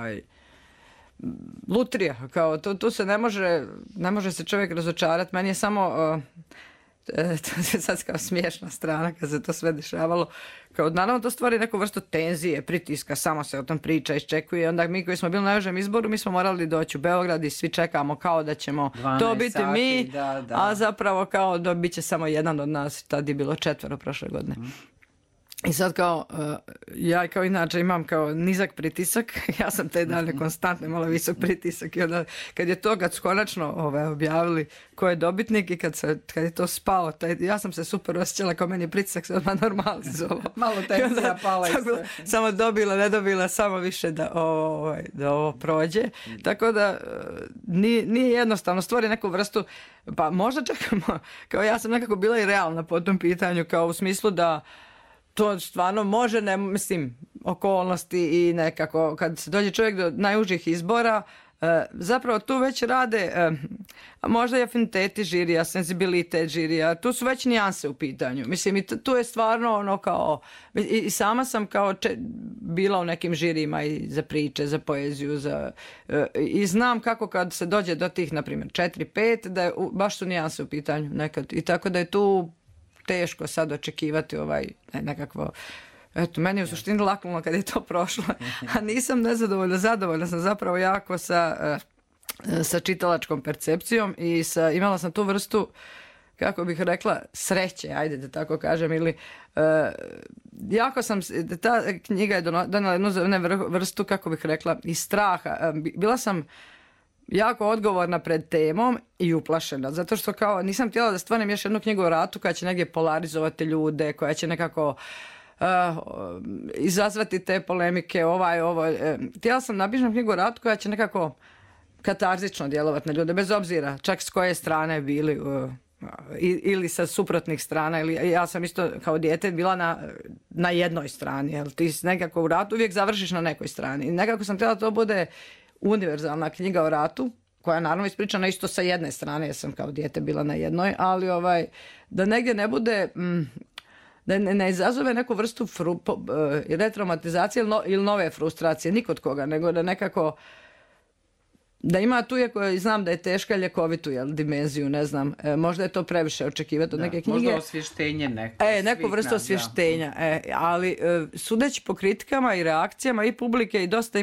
lutrija, kao tu se ne može se čovjek razočarati. Meni je samo to je sad kao smiješna strana kad se to sve dešavalo, kao naravno to stvori neku vrstu tenzije, pritiska, samo se o tom priča, iščekuje. Onda mi koji smo bili na najužem izboru, mi smo morali doći u Beograd i svi čekamo kao da ćemo to biti sati, mi, da. a zapravo kao da bit će samo jedan od nas. Tad je bilo 4 prošle godine. I sad kao, ja kao inače imam kao nizak pritisak, ja sam te dane konstantno imala visok pritisak i onda kad su konačno objavili ko je dobitnik i kad je to spalo, ja sam se super osjećala, kao meni je pritisak se odmah normalizovao. Malo tenzija pala i sve. Samo dobila, ne dobila, samo više da ovo prođe. Tako da nije jednostavno, stvori neku vrstu, pa možda čak, kao ja sam nekako bila i realna po tom pitanju, kao u smislu da to stvarno može, okolnosti i nekako, kad se dođe čovjek do najužih izbora, zapravo tu već rade možda i afiniteti žirija, senzibilitet žirija, tu su već nijanse u pitanju. Mislim, i tu je stvarno kao, i sama sam kao bila u nekim žirijima i za priče, za poeziju, i znam kako kad se dođe do tih, na primjer, 4-5, da je baš su nijanse u pitanju nekad. I tako da je tu teško sad očekivati nekakvo... Eto, meni je u suštini laknulo kad je to prošlo, a nisam nezadovoljna, zadovoljna sam zapravo jako sa čitalačkom percepcijom i imala sam tu vrstu, kako bih rekla, sreće, ajde da tako kažem, ili jako sam, ta knjiga je donala jednu vrstu, kako bih rekla, i straha. Bila sam jako odgovorna pred temom i uplašena, zato što kao nisam htjela da stvarnem još jednu knjigu o ratu koja će negdje polarizovati ljude, koja će nekako izazvati te polemike, ovo. Htjela sam napišem knjigu o ratu koja će nekako katarzično djelovati na ljude, bez obzira čak s koje strane bili ili sa suprotnih strana. Ili, ja sam isto kao dijete bila na jednoj strani. Jel? Ti nekako u ratu uvijek završiš na nekoj strani. I nekako sam htjela da to bude univerzalna knjiga o ratu, koja je naravno ispričana isto sa jedne strane, jer sam kao dijete bila na jednoj, ali da negdje ne bude, da ne izazove neku vrstu retraumatizacije ili nove frustracije, nikod koga, nego da nekako, da ima tu, iako znam da je teška, ljekovitu dimenziju, ne znam, možda je to previše očekivati od neke knjige. Možda osvještenje neko. Neku vrstu osvještenja, ali sudeći po kritikama i reakcijama i publike, i dosta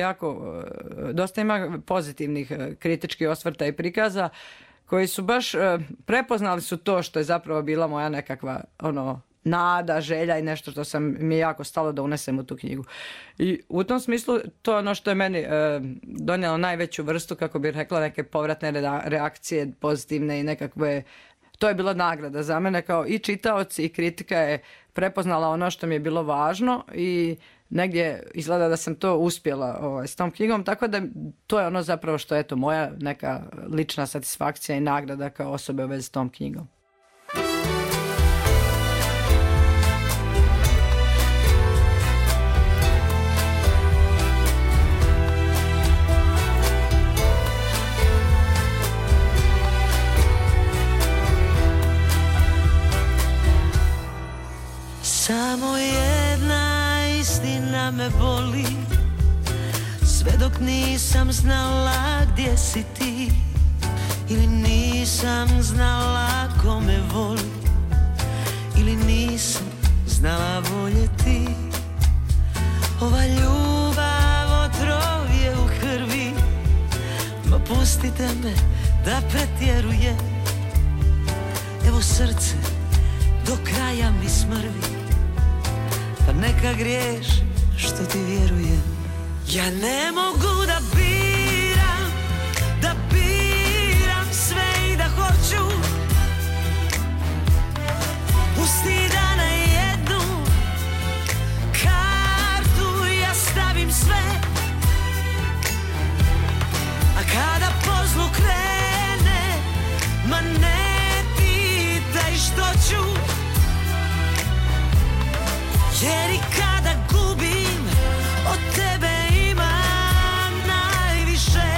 ima pozitivnih kritičkih osvrta i prikaza, koji su baš prepoznali su to što je zapravo bila moja nekakva nada, želja i nešto što mi je jako stalo da unesem u tu knjigu. I u tom smislu to je ono što je meni donijelo najveću vrstu, kako bih rekla, neke povratne reakcije pozitivne i nekakve, to je bila nagrada za mene, kao i čitaoc i kritika je prepoznala ono što mi je bilo važno i negdje izgleda da sam to uspjela s tom knjigom, tako da to je ono zapravo što je moja neka lična satisfakcija i nagrada kao osobe u vezi s tom knjigom. Samo jedna istina me boli, sve dok nisam znala gdje si ti, ili nisam znala ko me voli, ili nisam znala voljeti. Ova ljubav otrov je u krvi, ma pustite me da pretjerujem. Evo srce do kraja mi smrvi, pa neka griješim što ti vjerujem. Ja ne mogu da biram sve i da hoću. Pusti da na jednu kartu ja stavim sve, a kada po zlu krene, ma ne pitaj što ću. Jer i kada gubim, od tebe imam najviše.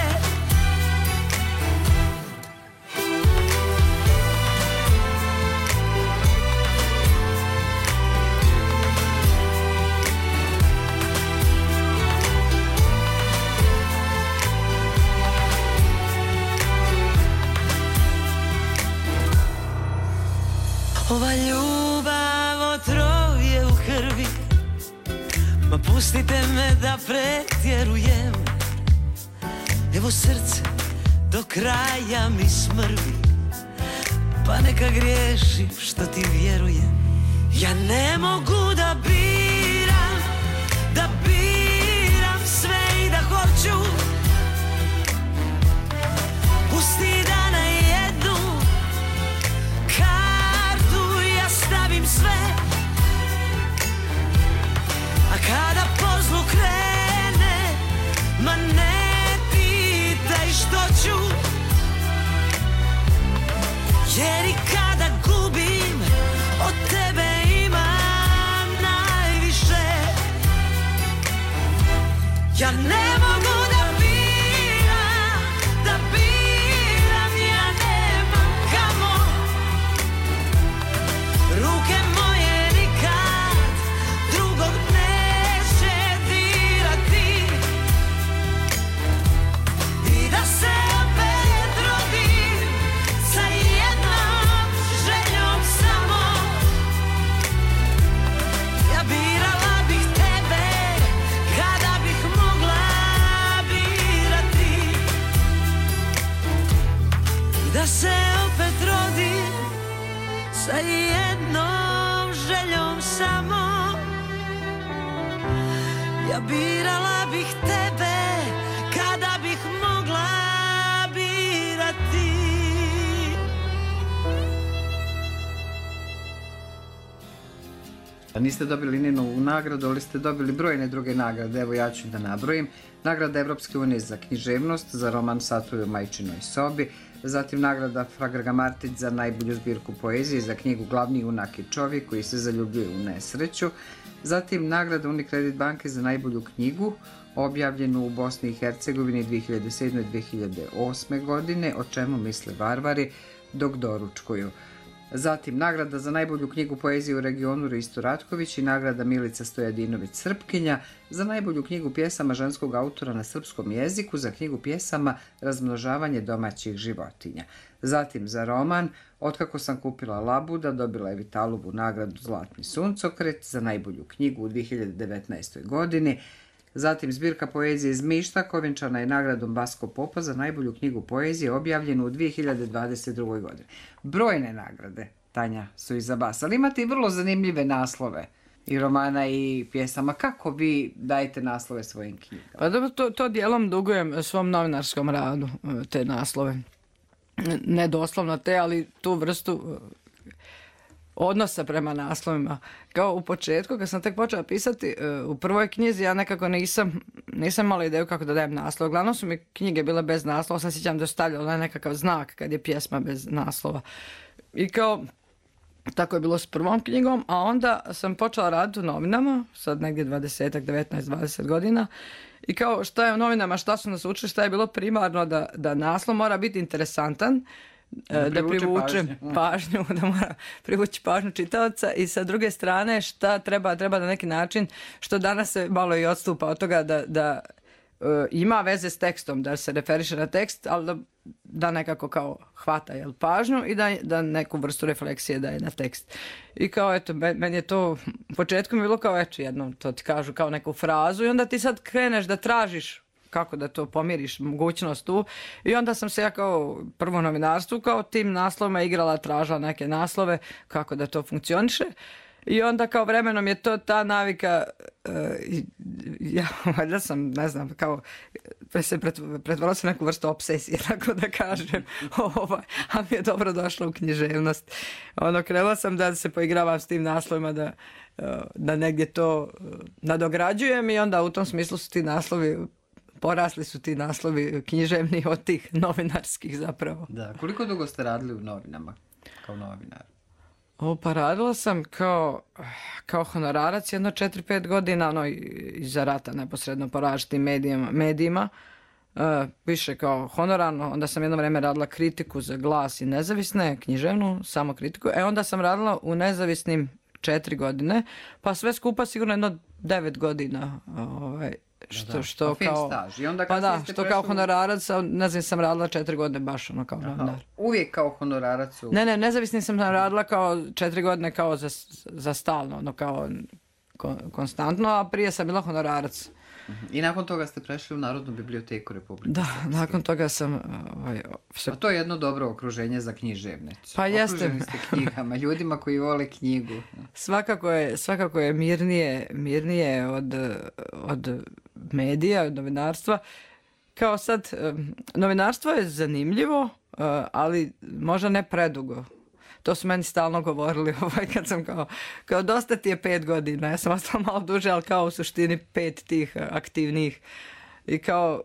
Ova ljubav otrov je u krvi, ma pustite me da pretjerujem. Evo srce do kraja mi smrvi, pa neka griješim što ti vjerujem. Ja ne mogu da biram sve i da hoću. Pusti da na jednu kartu ja stavim sve, a kada po zlu krene, ma ne pitaj što ću. Jer i kada gubim, od tebe imam najviše. Ja ne mogu da biram, ja nemam kamo. Ruke moje nikad drugog neće dirati. I da se opet rodim sa jednom željom samo. Ja birala bih tebe kada bih mogla birati. I da se opet rodim sa jednom željom samo. Ja birala bih tebe kada bih mogla birati. Niste dobili ni novu nagradu, ali ste dobili brojne druge nagrade. Evo ja ću da nabrojim. Nagrada Evropske unije za književnost, za roman Satovi u majčinoj sobi, zatim nagrada Fraga Martić za najbolju zbirku poezije, za knjigu Glavni junak i čovjek koji se zaljubljuje u nesreću, zatim nagrada Unikredit banke za najbolju knjigu, objavljenu u Bosni i Hercegovini 2007. i 2008. godine, O čemu misle varvari dok doručkuju. Zatim nagrada za najbolju knjigu poezije u regionu Risto Ratković i nagrada Milica Stojadinović Srpkinja za najbolju knjigu pjesama ženskog autora na srpskom jeziku, za knjigu pjesama Razmnožavanje domaćih životinja. Zatim za roman Otkako sam kupila labuda dobila je Vitalovu nagradu Zlatni suncokret za najbolju knjigu u 2019. godini. Zatim zbirka poezije Zmištak ovjenčana je nagradom Basko Popa za najbolju knjigu poezije objavljenu u 2022. godini. Brojne nagrade, Tanja, su iza vas, ali imate i vrlo zanimljive naslove i romana i pjesama. Kako vi dajete naslove svojim knjigama? Pa dobro, to dijelom dugujem svom novinarskom radu, te naslove. Ne doslovno te, ali tu vrstu odnosa prema naslovima. Kao u početku, kad sam tek počela pisati, u prvoj knjizi ja nekako nisam imala ideju kako da dajem naslov. Uglavnom su mi knjige bile bez naslova, sam sjećam da stavljala nekakav znak kad je pjesma bez naslova. I kao, tako je bilo s prvom knjigom, a onda sam počela raditi u novinama, sad negdje 19-20 godina, i kao šta je u novinama, šta su nas učili, šta je bilo primarno, da naslov mora biti interesantan, da privuče pažnju, da mora privući pažnju čitaoca, i sa druge strane šta treba na neki način, što danas se malo i odstupa od toga da ima veze s tekstom, da se referiše na tekst, ali da nekako kao hvata pažnju i da neku vrstu refleksije daje na tekst. I kao eto, meni je to u početku mi bilo kao jedno, to ti kažu kao neku frazu i onda ti sad kreneš da tražiš kako da to pomiriš, mogućnost tu. I onda sam se ja kao prvo novinarstvu, kao tim naslovima igrala, tražila neke naslove, kako da to funkcioniše. I onda kao vremenom je to ta navika, ja valjda sam, ne znam, kao se pretvorila se neku vrstu obsesije, tako da kažem, a mi je dobro došlo u književnost. Krenula sam da se poigravam s tim naslovima, da negdje to nadograđujem i onda u tom smislu su ti naslovi, porasli su ti naslovi književni od tih novinarskih zapravo. Da, koliko dugo ste radili u novinama kao novinar? Pa radila sam kao honorarac jedno 4-5 godina, iza rata neposredno po različitim medijima, više kao honorarno. Onda sam jedno vrijeme radila kritiku za Glas i Nezavisne, književnu, samo kritiku. Onda sam radila u Nezavisnim 4 godine, pa sve skupa sigurno jedno 9 godina. Što kao staž. I onda što kao honorarac, ne znam, sam radila 4 godine baš kao novinar. Uvijek kao honorarac? Ne, Nezavisni sam radila kao 4 godine kao za stalno, kao konstantno, a prije sam bila honorarac. I nakon toga ste prešli u Narodnu biblioteku Republike Srpske. Da, nakon toga sam... A to je jedno dobro okruženje za književnicu. Pa jeste. Okruženi ste knjigama, ljudima koji vole knjigu. Svakako je mirnije od medija, od novinarstva. Kao sad, novinarstvo je zanimljivo, ali možda ne predugo. To su meni stalno govorili kad sam kao dosta ti je 5 godina. Ja sam ostala malo duže, ali kao u suštini 5 tih aktivnih. I kao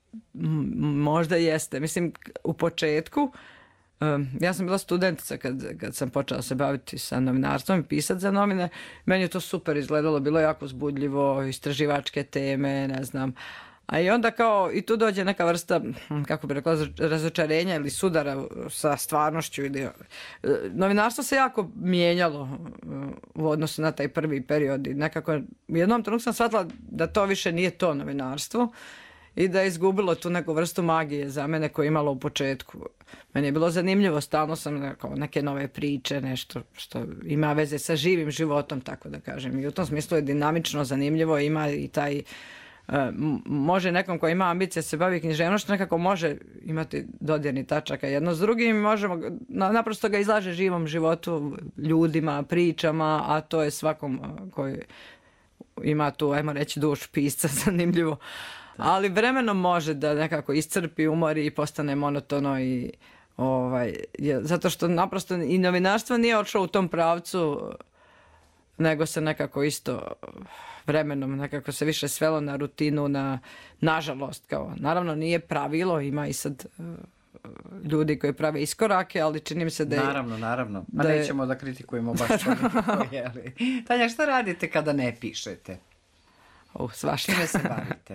možda jeste. Mislim, u početku ja sam bila studentica kad sam počela se baviti sa novinarstvom i pisati za novine. Meni je to super izgledalo, bilo jako uzbudljivo, istraživačke teme, ne znam. A i onda kao, i tu dođe neka vrsta, kako bi rekla, razočarenja ili sudara sa stvarnošću. Novinarstvo se jako mijenjalo u odnosu na taj prvi period i nekako u jednom trenutku sam shvatila da to više nije to novinarstvo i da je izgubilo tu neku vrstu magije za mene koju je imalo u početku. Meni je bilo zanimljivo, stalno sam kao neke nove priče, nešto što ima veze sa živim životom, tako da kažem. I u tom smislu je dinamično, zanimljivo, ima i taj... može nekom ko ima ambicije se bavi književnošću, nekako može imati dodirnih tačaka jedno s drugim, možemo, naprosto ga izlaže živom životu, ljudima, pričama, a to je svakom koji ima tu, ajmo reći, dušu pisca, zanimljivo. Ali vremenom može da nekako iscrpi, umori i postane monotono i zato što naprosto i novinarstvo nije odšlo u tom pravcu nego se nekako isto vremenom nekako se više svelo na rutinu, nažalost, kao, naravno nije pravilo, ima i sad ljudi koji prave iskorake, ali čini mi se da je... Naravno. Pa nećemo da kritikujemo baš toliko, jeli. Tanja, šta radite kada ne pišete? Svašta. Čime se bavite?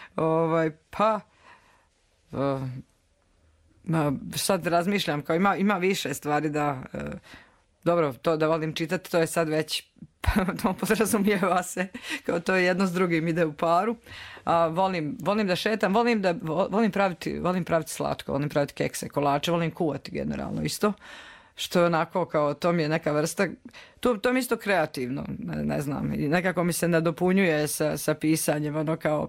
Sad razmišljam, kao ima više stvari da... Dobro, to da volim čitati, to je sad već, to podrazumijeva se, kao to je jedno s drugim ide u paru. Volim da šetam, volim praviti slatko, volim praviti kekse, kolače, volim kuvati generalno isto. Što je onako kao, to mi je neka vrsta, to mi isto kreativno, ne znam, i nekako mi se nadopunjuje sa pisanjem, ono kao,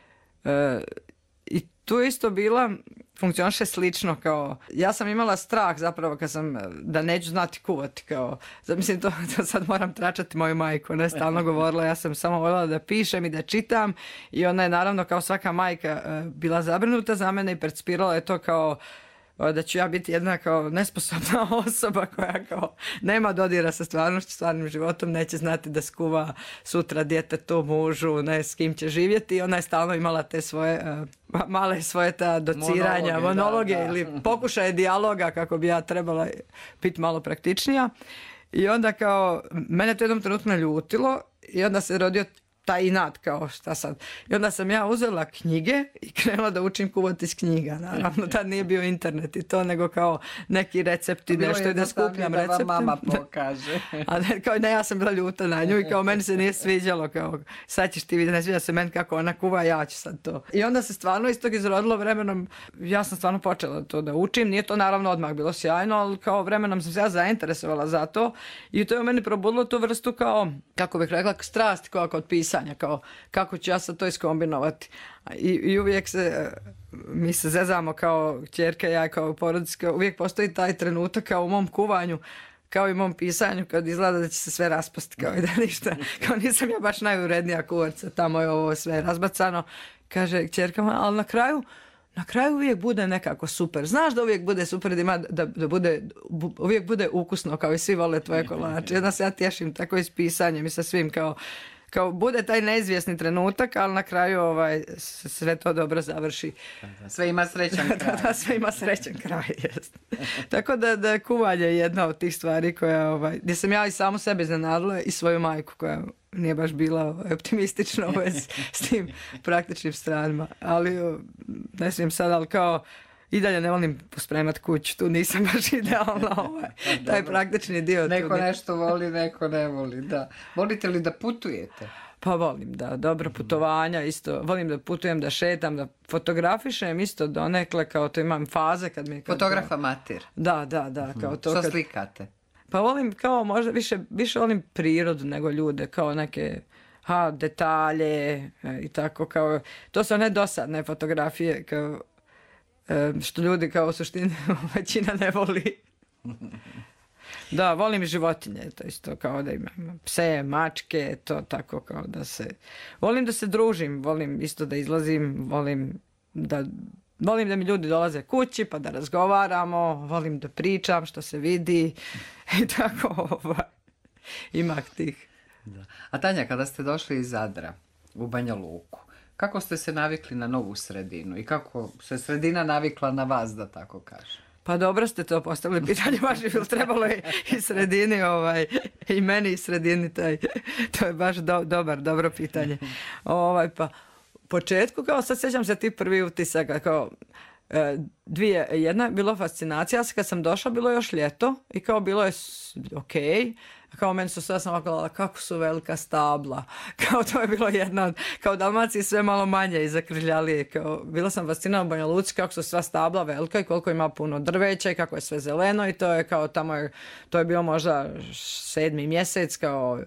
i tu je isto bila, funkcioniše slično kao, ja sam imala strah zapravo kad sam, da neću znati kuvati kao, mislim to sad moram tračati moju majku, ona je stalno govorila, ja sam samo voljela da pišem i da čitam i ona je naravno kao svaka majka bila zabrinuta za mene i percipirala je to kao da ću ja biti jedna kao nesposobna osoba koja kao nema dodira sa stvarnošću, stvarnim životom, neće znati da skuva sutra djetetu, mužu, ne s kim će živjeti i ona je stalno imala te svoje male svoje ta dociranja, monologe da. Ili pokušaje dijaloga kako bi ja trebala biti malo praktičnija i onda kao mene to jednom trenutku naljutilo i onda se rodio taj inat kao šta sad. I onda sam ja uzela knjige i krenula da učim kuvati iz knjiga. Naravno, tad nije bio internet i to, nego kao neki recepti, nešto i da skupljam recepte. Bilo je mama pokaže. Ne, ja sam bila ljuta na nju i kao meni se nije sviđalo. Kao, sad ćeš ti vidjeti, ne sviđa se meni kako ona kuva, ja ću sad to. I onda se stvarno iz tog izrodilo vremenom, ja sam stvarno počela to da učim. Nije to naravno odmah bilo sjajno, ali kao vremenom sam se ja zainteresovala za to i to je u meni probudilo tu vrstu kao, kako bih rekla, strast kao kod pisanja. Kao, kako ću ja sad to iskombinovati. I uvijek mi se zezamo kao kćerka, ja kao porodica, uvijek postoji taj trenutak kao u mom kuvanju, kao i u mom pisanju, kad izgleda da će se sve raspasti, kao i da ništa. Kao nisam ja baš najurednija kuvarca, tamo je ovo sve razbacano. Kaže kćerka, ali na kraju uvijek bude nekako super. Znaš da uvijek bude super, da bude, uvijek bude ukusno, kao i svi vole tvoje kolače. Jedna se ja tješim tako i s pisanjem i sa svim, kao bude taj neizvjesni trenutak, ali na kraju sve to dobro završi. Sve ima srećan kraj. Da, sve ima srećan kraj, jest. Tako da kuvanje je jedna od tih stvari koja, gdje sam ja i samu sebe iznenadila i svoju majku koja nije baš bila optimistična u vezi s tim praktičnim stranima. Ali ne smijem sad, ali kao i dalje ne volim pospremat kuću, tu nisam baš idealna taj praktični dio. Neko nešto voli, neko ne voli, da. Volite li da putujete? Pa volim, da, dobro putovanja, isto, volim da putujem, da šetam, da fotografišem, isto donekle, kao to imam faze kad mi... Fotograf amater? Da, kao to. Što slikate? Pa volim kao možda više volim prirodu nego ljude, kao neke detalje i tako kao, to su one dosadne fotografije, kao što ljudi kao u suštini većina ne voli. Da, volim životinje, to isto kao da imam pse, mačke, to tako kao da se... Volim da se družim, volim isto da izlazim, volim da mi ljudi dolaze kući pa da razgovaramo, volim da pričam što se vidi i tako ima tih. Da. A Tanja, kada ste došli iz Zadra u Banja Luku, kako ste se navikli na novu sredinu i kako se sredina navikla na vas, da tako kažem? Pa dobro ste to postavili pitanje, baš je trebalo i sredini, i meni i sredini taj, to je baš dobro pitanje. Pa u početku, kao sad sjećam se ti prvi utisaka, kao jedna je bilo fascinacija, kad sam došla bilo je još ljeto i kao bilo je okej. Kao meni su sve sam ovako, kako su velika stabla. Kao to je bilo jedno, kao u Dalmaciji sve malo manje i zakrljalije. Bila sam fascinirana u Banja Luci kako su sva stabla velika i koliko ima puno drveća i kako je sve zeleno i to je kao tamo, to je bio možda 7. mjesec, kao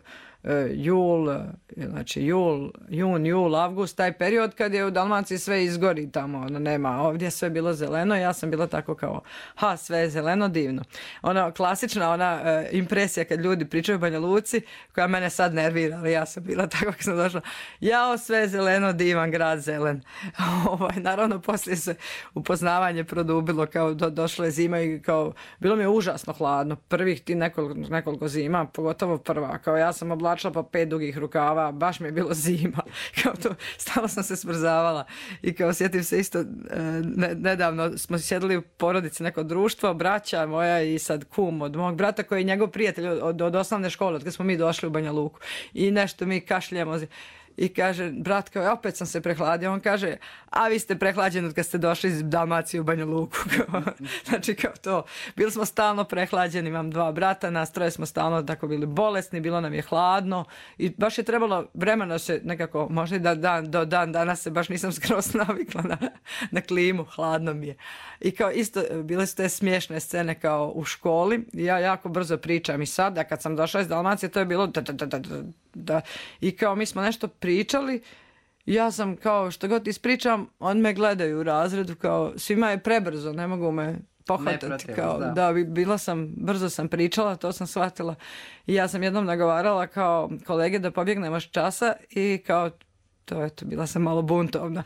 jun, jul, avgust, taj period kad je u Dalmaciji sve izgori tamo, nema, ovdje je sve bilo zeleno i ja sam bila tako kao, sve je zeleno, divno. Klasična impresija kad ljudi pričaju o Banja Luci, koja mene sad nervira, ali ja sam bila tako kad sam došla, sve je zeleno, divan grad, zelen. Naravno, poslije se upoznavanje produbilo, kao došlo je zima i kao, bilo mi je užasno hladno, prvih ti nekoliko zima, pogotovo prva, kao ja sam oblačila oblačila po 5 dugih rukava, baš mi je bilo zima. Kao to, stalno sam se smrzavala. I kao sjetim se isto, nedavno smo sjedili u porodici neko društvo, braća moja i sad kum od mog brata koji je njegov prijatelj od osnovne škole, od kad smo mi došli u Banja Luku. I nešto mi kašljemo. I kaže, brat, kao, opet sam se prehladio. On kaže, a vi ste prehlađeni od kad ste došli iz Dalmacije u Banja Luku. Znači, kao to. Bili smo stalno prehlađeni, imam 2 brata, nas 3 smo stalno tako bili bolesni, bilo nam je hladno i baš je trebalo vremena se nekako, možda i do dan danas se baš nisam skroz navikla na klimu, hladno mi je. I kao isto, bile su te smiješne scene kao u školi. Ja jako brzo pričam i sad, a kad sam došla iz Dalmacije, to je bilo da. I kao mi smo nešto pričali, ja sam kao što god ispričam, on me gledaju u razredu, kao svima je prebrzo, ne mogu me pohvatati. Kao, brzo sam pričala, to sam shvatila. I ja sam jednom nagovarala kao kolege da pobjegnemo s časa i kao to, eto, bila sam malo buntovna.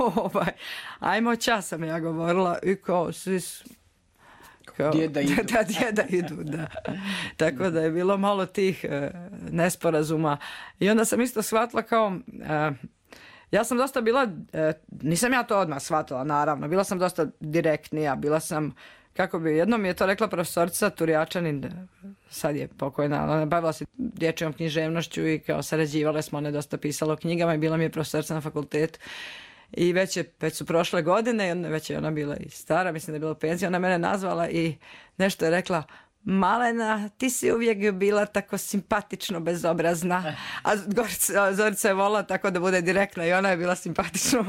Ajmo čas, sam ja govorila i kao svi Djeda idu. Da, djeda idu, da. Tako da je bilo malo tih nesporazuma. I onda sam isto shvatila kao, ja sam dosta bila, nisam ja to odmah shvatila, naravno, bila sam dosta direktnija, bila sam, kako bi, jednom mi je to rekla profesorica Turjačanin, sad je pokojna, ona bavila se dječjom književnošću i kao sarađivale smo, ona je dosta pisala o knjigama i bila mi je profesorica na fakultetu. I već su prošle godine, već je ona bila i stara, mislim da je bila penzija, ona mene nazvala i nešto je rekla, Malena, ti si uvijek bila tako simpatično bezobrazna, a Zorica je volila tako da bude direktna i ona je bila simpatično.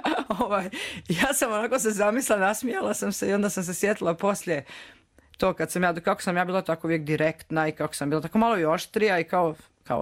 Ja sam onako se zamislila, nasmijala sam se i onda sam se sjetila poslije to kako sam ja bila tako uvijek direktna i kako sam bila tako malo i oštrija i kao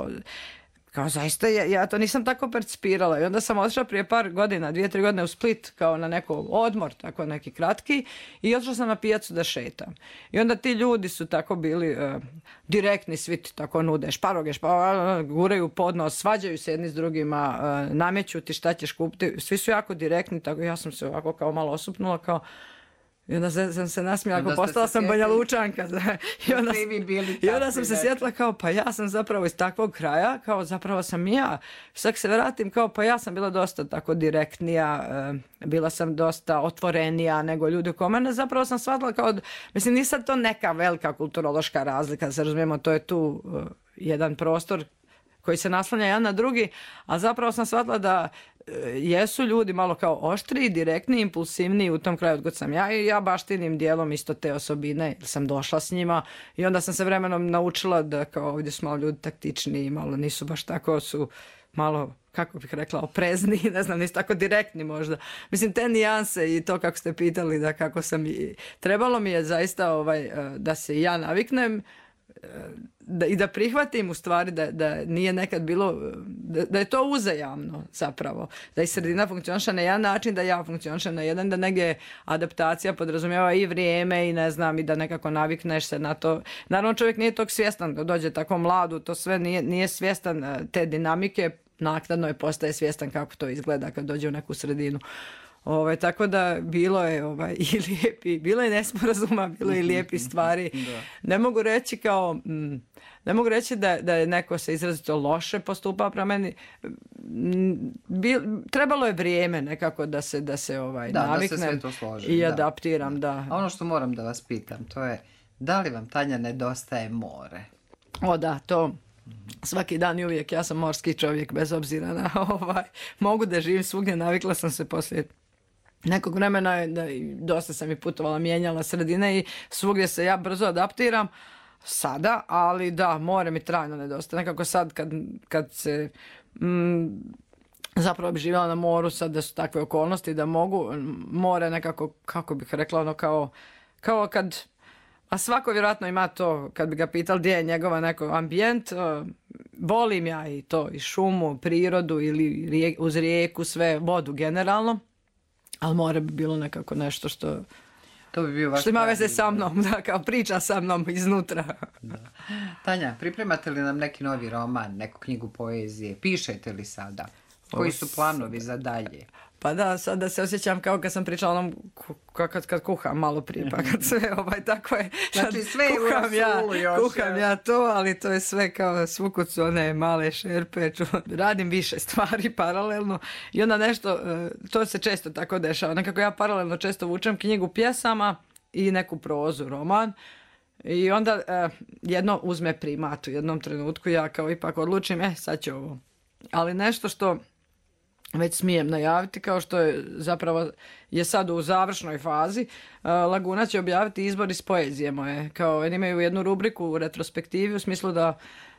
zaista, ja to nisam tako percipirala i onda sam otišla prije par godina, 2-3 godine u Split kao na neko odmor, tako neki kratki i otišla sam na pijacu da šetam. I onda ti ljudi su tako bili direktni, svi ti tako nude šparoge, guraju podnos, svađaju se jedni s drugima, nameću ti šta ćeš kupiti, svi su jako direktni, tako ja sam se ovako kao malo osupnula kao. I onda sam se nasmijala, ako postala sam Banja Lučanka. I onda sam se sjetila kao, pa ja sam zapravo iz takvog kraja, kao zapravo sam ja. Sad se vratim, kao pa ja sam bila dosta tako direktnija, bila sam dosta otvorenija nego ljudi oko mene. Zapravo sam shvatila kao, mislim, nije sad to neka velika kulturološka razlika, da se razumijemo, to je tu jedan prostor koji se naslanja jedan na drugi, a zapravo sam shvatila da jesu ljudi malo kao oštriji, direktni, impulsivniji u tom kraju od kod sam ja i ja baštinim dijelom isto te osobine, jer sam došla s njima i onda sam se vremenom naučila da kao ovdje su malo ljudi taktičniji, malo nisu baš tako, su malo, kako bih rekla, oprezniji, ne znam, nisu tako direktni možda. Mislim, te nijanse i to kako ste pitali da kako sam trebalo mi je zaista da se ja naviknem i da prihvatim u stvari da nije nekad bilo, da je to uzajamno zapravo, da i sredina funkcioniša na jedan način, da ja funkcionišem na jedan, da negdje adaptacija podrazumijeva i vrijeme i ne znam i da nekako navikneš se na to. Naravno čovjek nije tog svjestan da dođe tako mladu, to sve nije svjestan te dinamike, naknadno je postaje svjestan kako to izgleda kad dođe u neku sredinu. Tako da bilo je i lijepi, bilo je nesporazuma, bilo je i lijepi stvari. Ne mogu reći kao, ne mogu reći da je neko se izrazito loše postupao prema meni. Trebalo je vrijeme nekako da se naviknem i adaptiram. Da. A ono što moram da vas pitam, to je da li vam, Tanja, nedostaje more? O da, to svaki dan i uvijek. Ja sam morski čovjek bez obzira na mogu da živim svugdje, navikla sam se poslije nekog vremena, dosta sam i putovala, mijenjala sredine i svugdje se ja brzo adaptiram sada, ali da, more mi trajno nedostaje. Nekako sad kad se zapravo bi živjela na moru, sad da su takve okolnosti da mogu, more nekako, kako bih rekla, kao kad, a svako vjerojatno ima to, kad bi ga pitali gdje je njegova neko ambijent, volim ja i to, i šumu, prirodu ili uz rijeku, sve, vodu generalno, ali more bi bilo nekako nešto što ima veze sa mnom, da, kao priča sa mnom iznutra. Da. Tanja, pripremate li nam neki novi roman, neku knjigu poezije, pišete li sada? Koji su planovi za dalje? Pa da, sad da se osjećam kao kad sam pričala onom kad kuham malo prije, pa kad sve tako je. Znači sve je u rasulu još. Kuham ja to, ali to je sve kao svukut su one male šerpe, radim više stvari paralelno i onda nešto, to se često tako dešava. Nekako ja paralelno često vučem knjigu pjesama i neku prozu, roman. I onda jedno uzme primat u jednom trenutku, ja kao ipak odlučim, sad ću ovo. Ali nešto što već smijem najaviti, kao što je zapravo je sad u završnoj fazi, Laguna će objaviti izbor iz poezije moje. Kao oni imaju jednu rubriku u retrospektivi u smislu da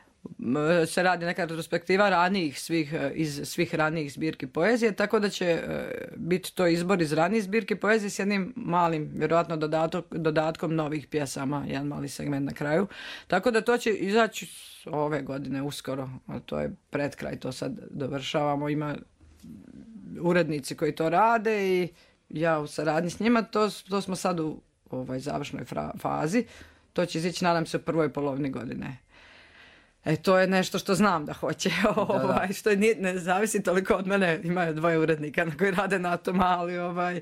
se radi neka retrospektiva iz svih ranijih zbirki poezije, tako da će biti to izbor iz ranijih zbirki poezije s jednim malim, vjerojatno dodatkom novih pjesama, jedan mali segment na kraju. Tako da to će izaći ove godine uskoro, a to je pred kraj, to sad dovršavamo, ima urednici koji to rade i ja u saradnji s njima, to smo sad u završnoj fazi, to će izići nadam se u prvoj polovini godine. To je nešto što znam da hoće, što ne zavisi toliko od mene, imaju 2 urednika koji rade na tom, ali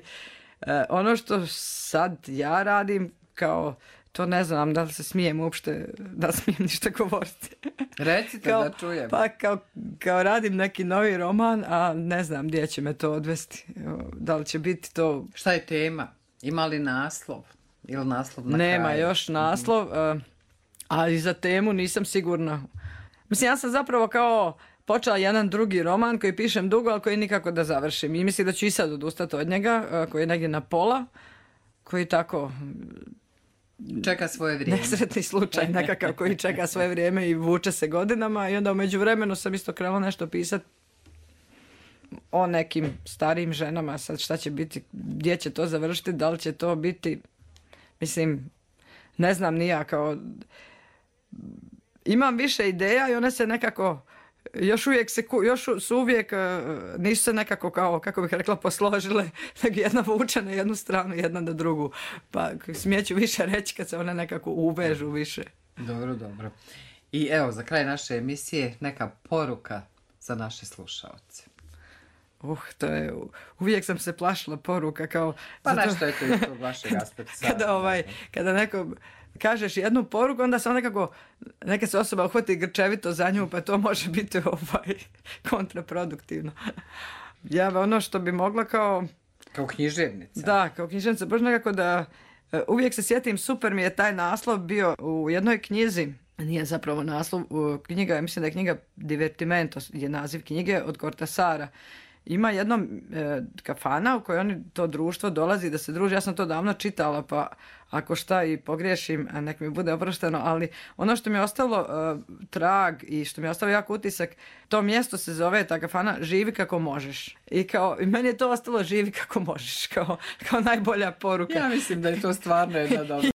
ono što sad ja radim, kao to ne znam da li se smijem uopšte, da smijem ništa govoriti. Recite da čujem. Pa kao radim neki novi roman, a ne znam gdje će me to odvesti. Da li će biti to... Šta je tema? Ima li naslov? Ili naslov na kraju? Nema još naslov, ali za temu nisam sigurna. Mislim, ja sam zapravo kao počela jedan drugi roman koji pišem dugo, ali koji nikako da završim. I mislim da ću i sad odustati od njega, koji je negdje na pola, koji tako... Čeka svoje vrijeme. Nesretni slučaj nekakav koji čeka svoje vrijeme i vuče se godinama i onda u međuvremenu sam isto krenula nešto pisati o nekim starijim ženama. Sad šta će biti, gdje će to završiti, da li će to biti, mislim, ne znam ni ja, kao imam više ideja i one se nekako još su uvijek nisu se nekako kao, kako bih rekla, posložile, nego jedna vuče na jednu stranu, jedna na drugu. Pa smijeću više reći kad se one nekako uvežu više. Dobro. I evo, za kraj naše emisije neka poruka za naše slušaoce. To je, uvijek sam se plašila poruka kao... Pa nešto je to iz tog vašeg aspekta. Kada neko kažeš jednu poruku, onda se nekako, neka se osoba uhvati grčevito za nju, pa to može biti kontraproduktivno. Ja ono što bi mogla kao... Kao književnica. Da, kao književnica. Baš nekako da uvijek se sjetim, super mi je taj naslov bio u jednoj knjizi. Nije zapravo naslov knjiga, mislim da je knjiga Divertimento, je naziv knjige od Cortasara. Ima jedno kafana u kojoj oni, to društvo dolazi da se druži. Ja sam to davno čitala, pa ako šta i pogriješim, nek mi bude oprošteno, ali ono što mi je ostalo trag i što mi je ostalo jak utisak, to mjesto se zove, ta kafana, Živi kako možeš. I meni je to ostalo, živi kako možeš, kao najbolja poruka. Ja mislim da je to stvarno jedna dobra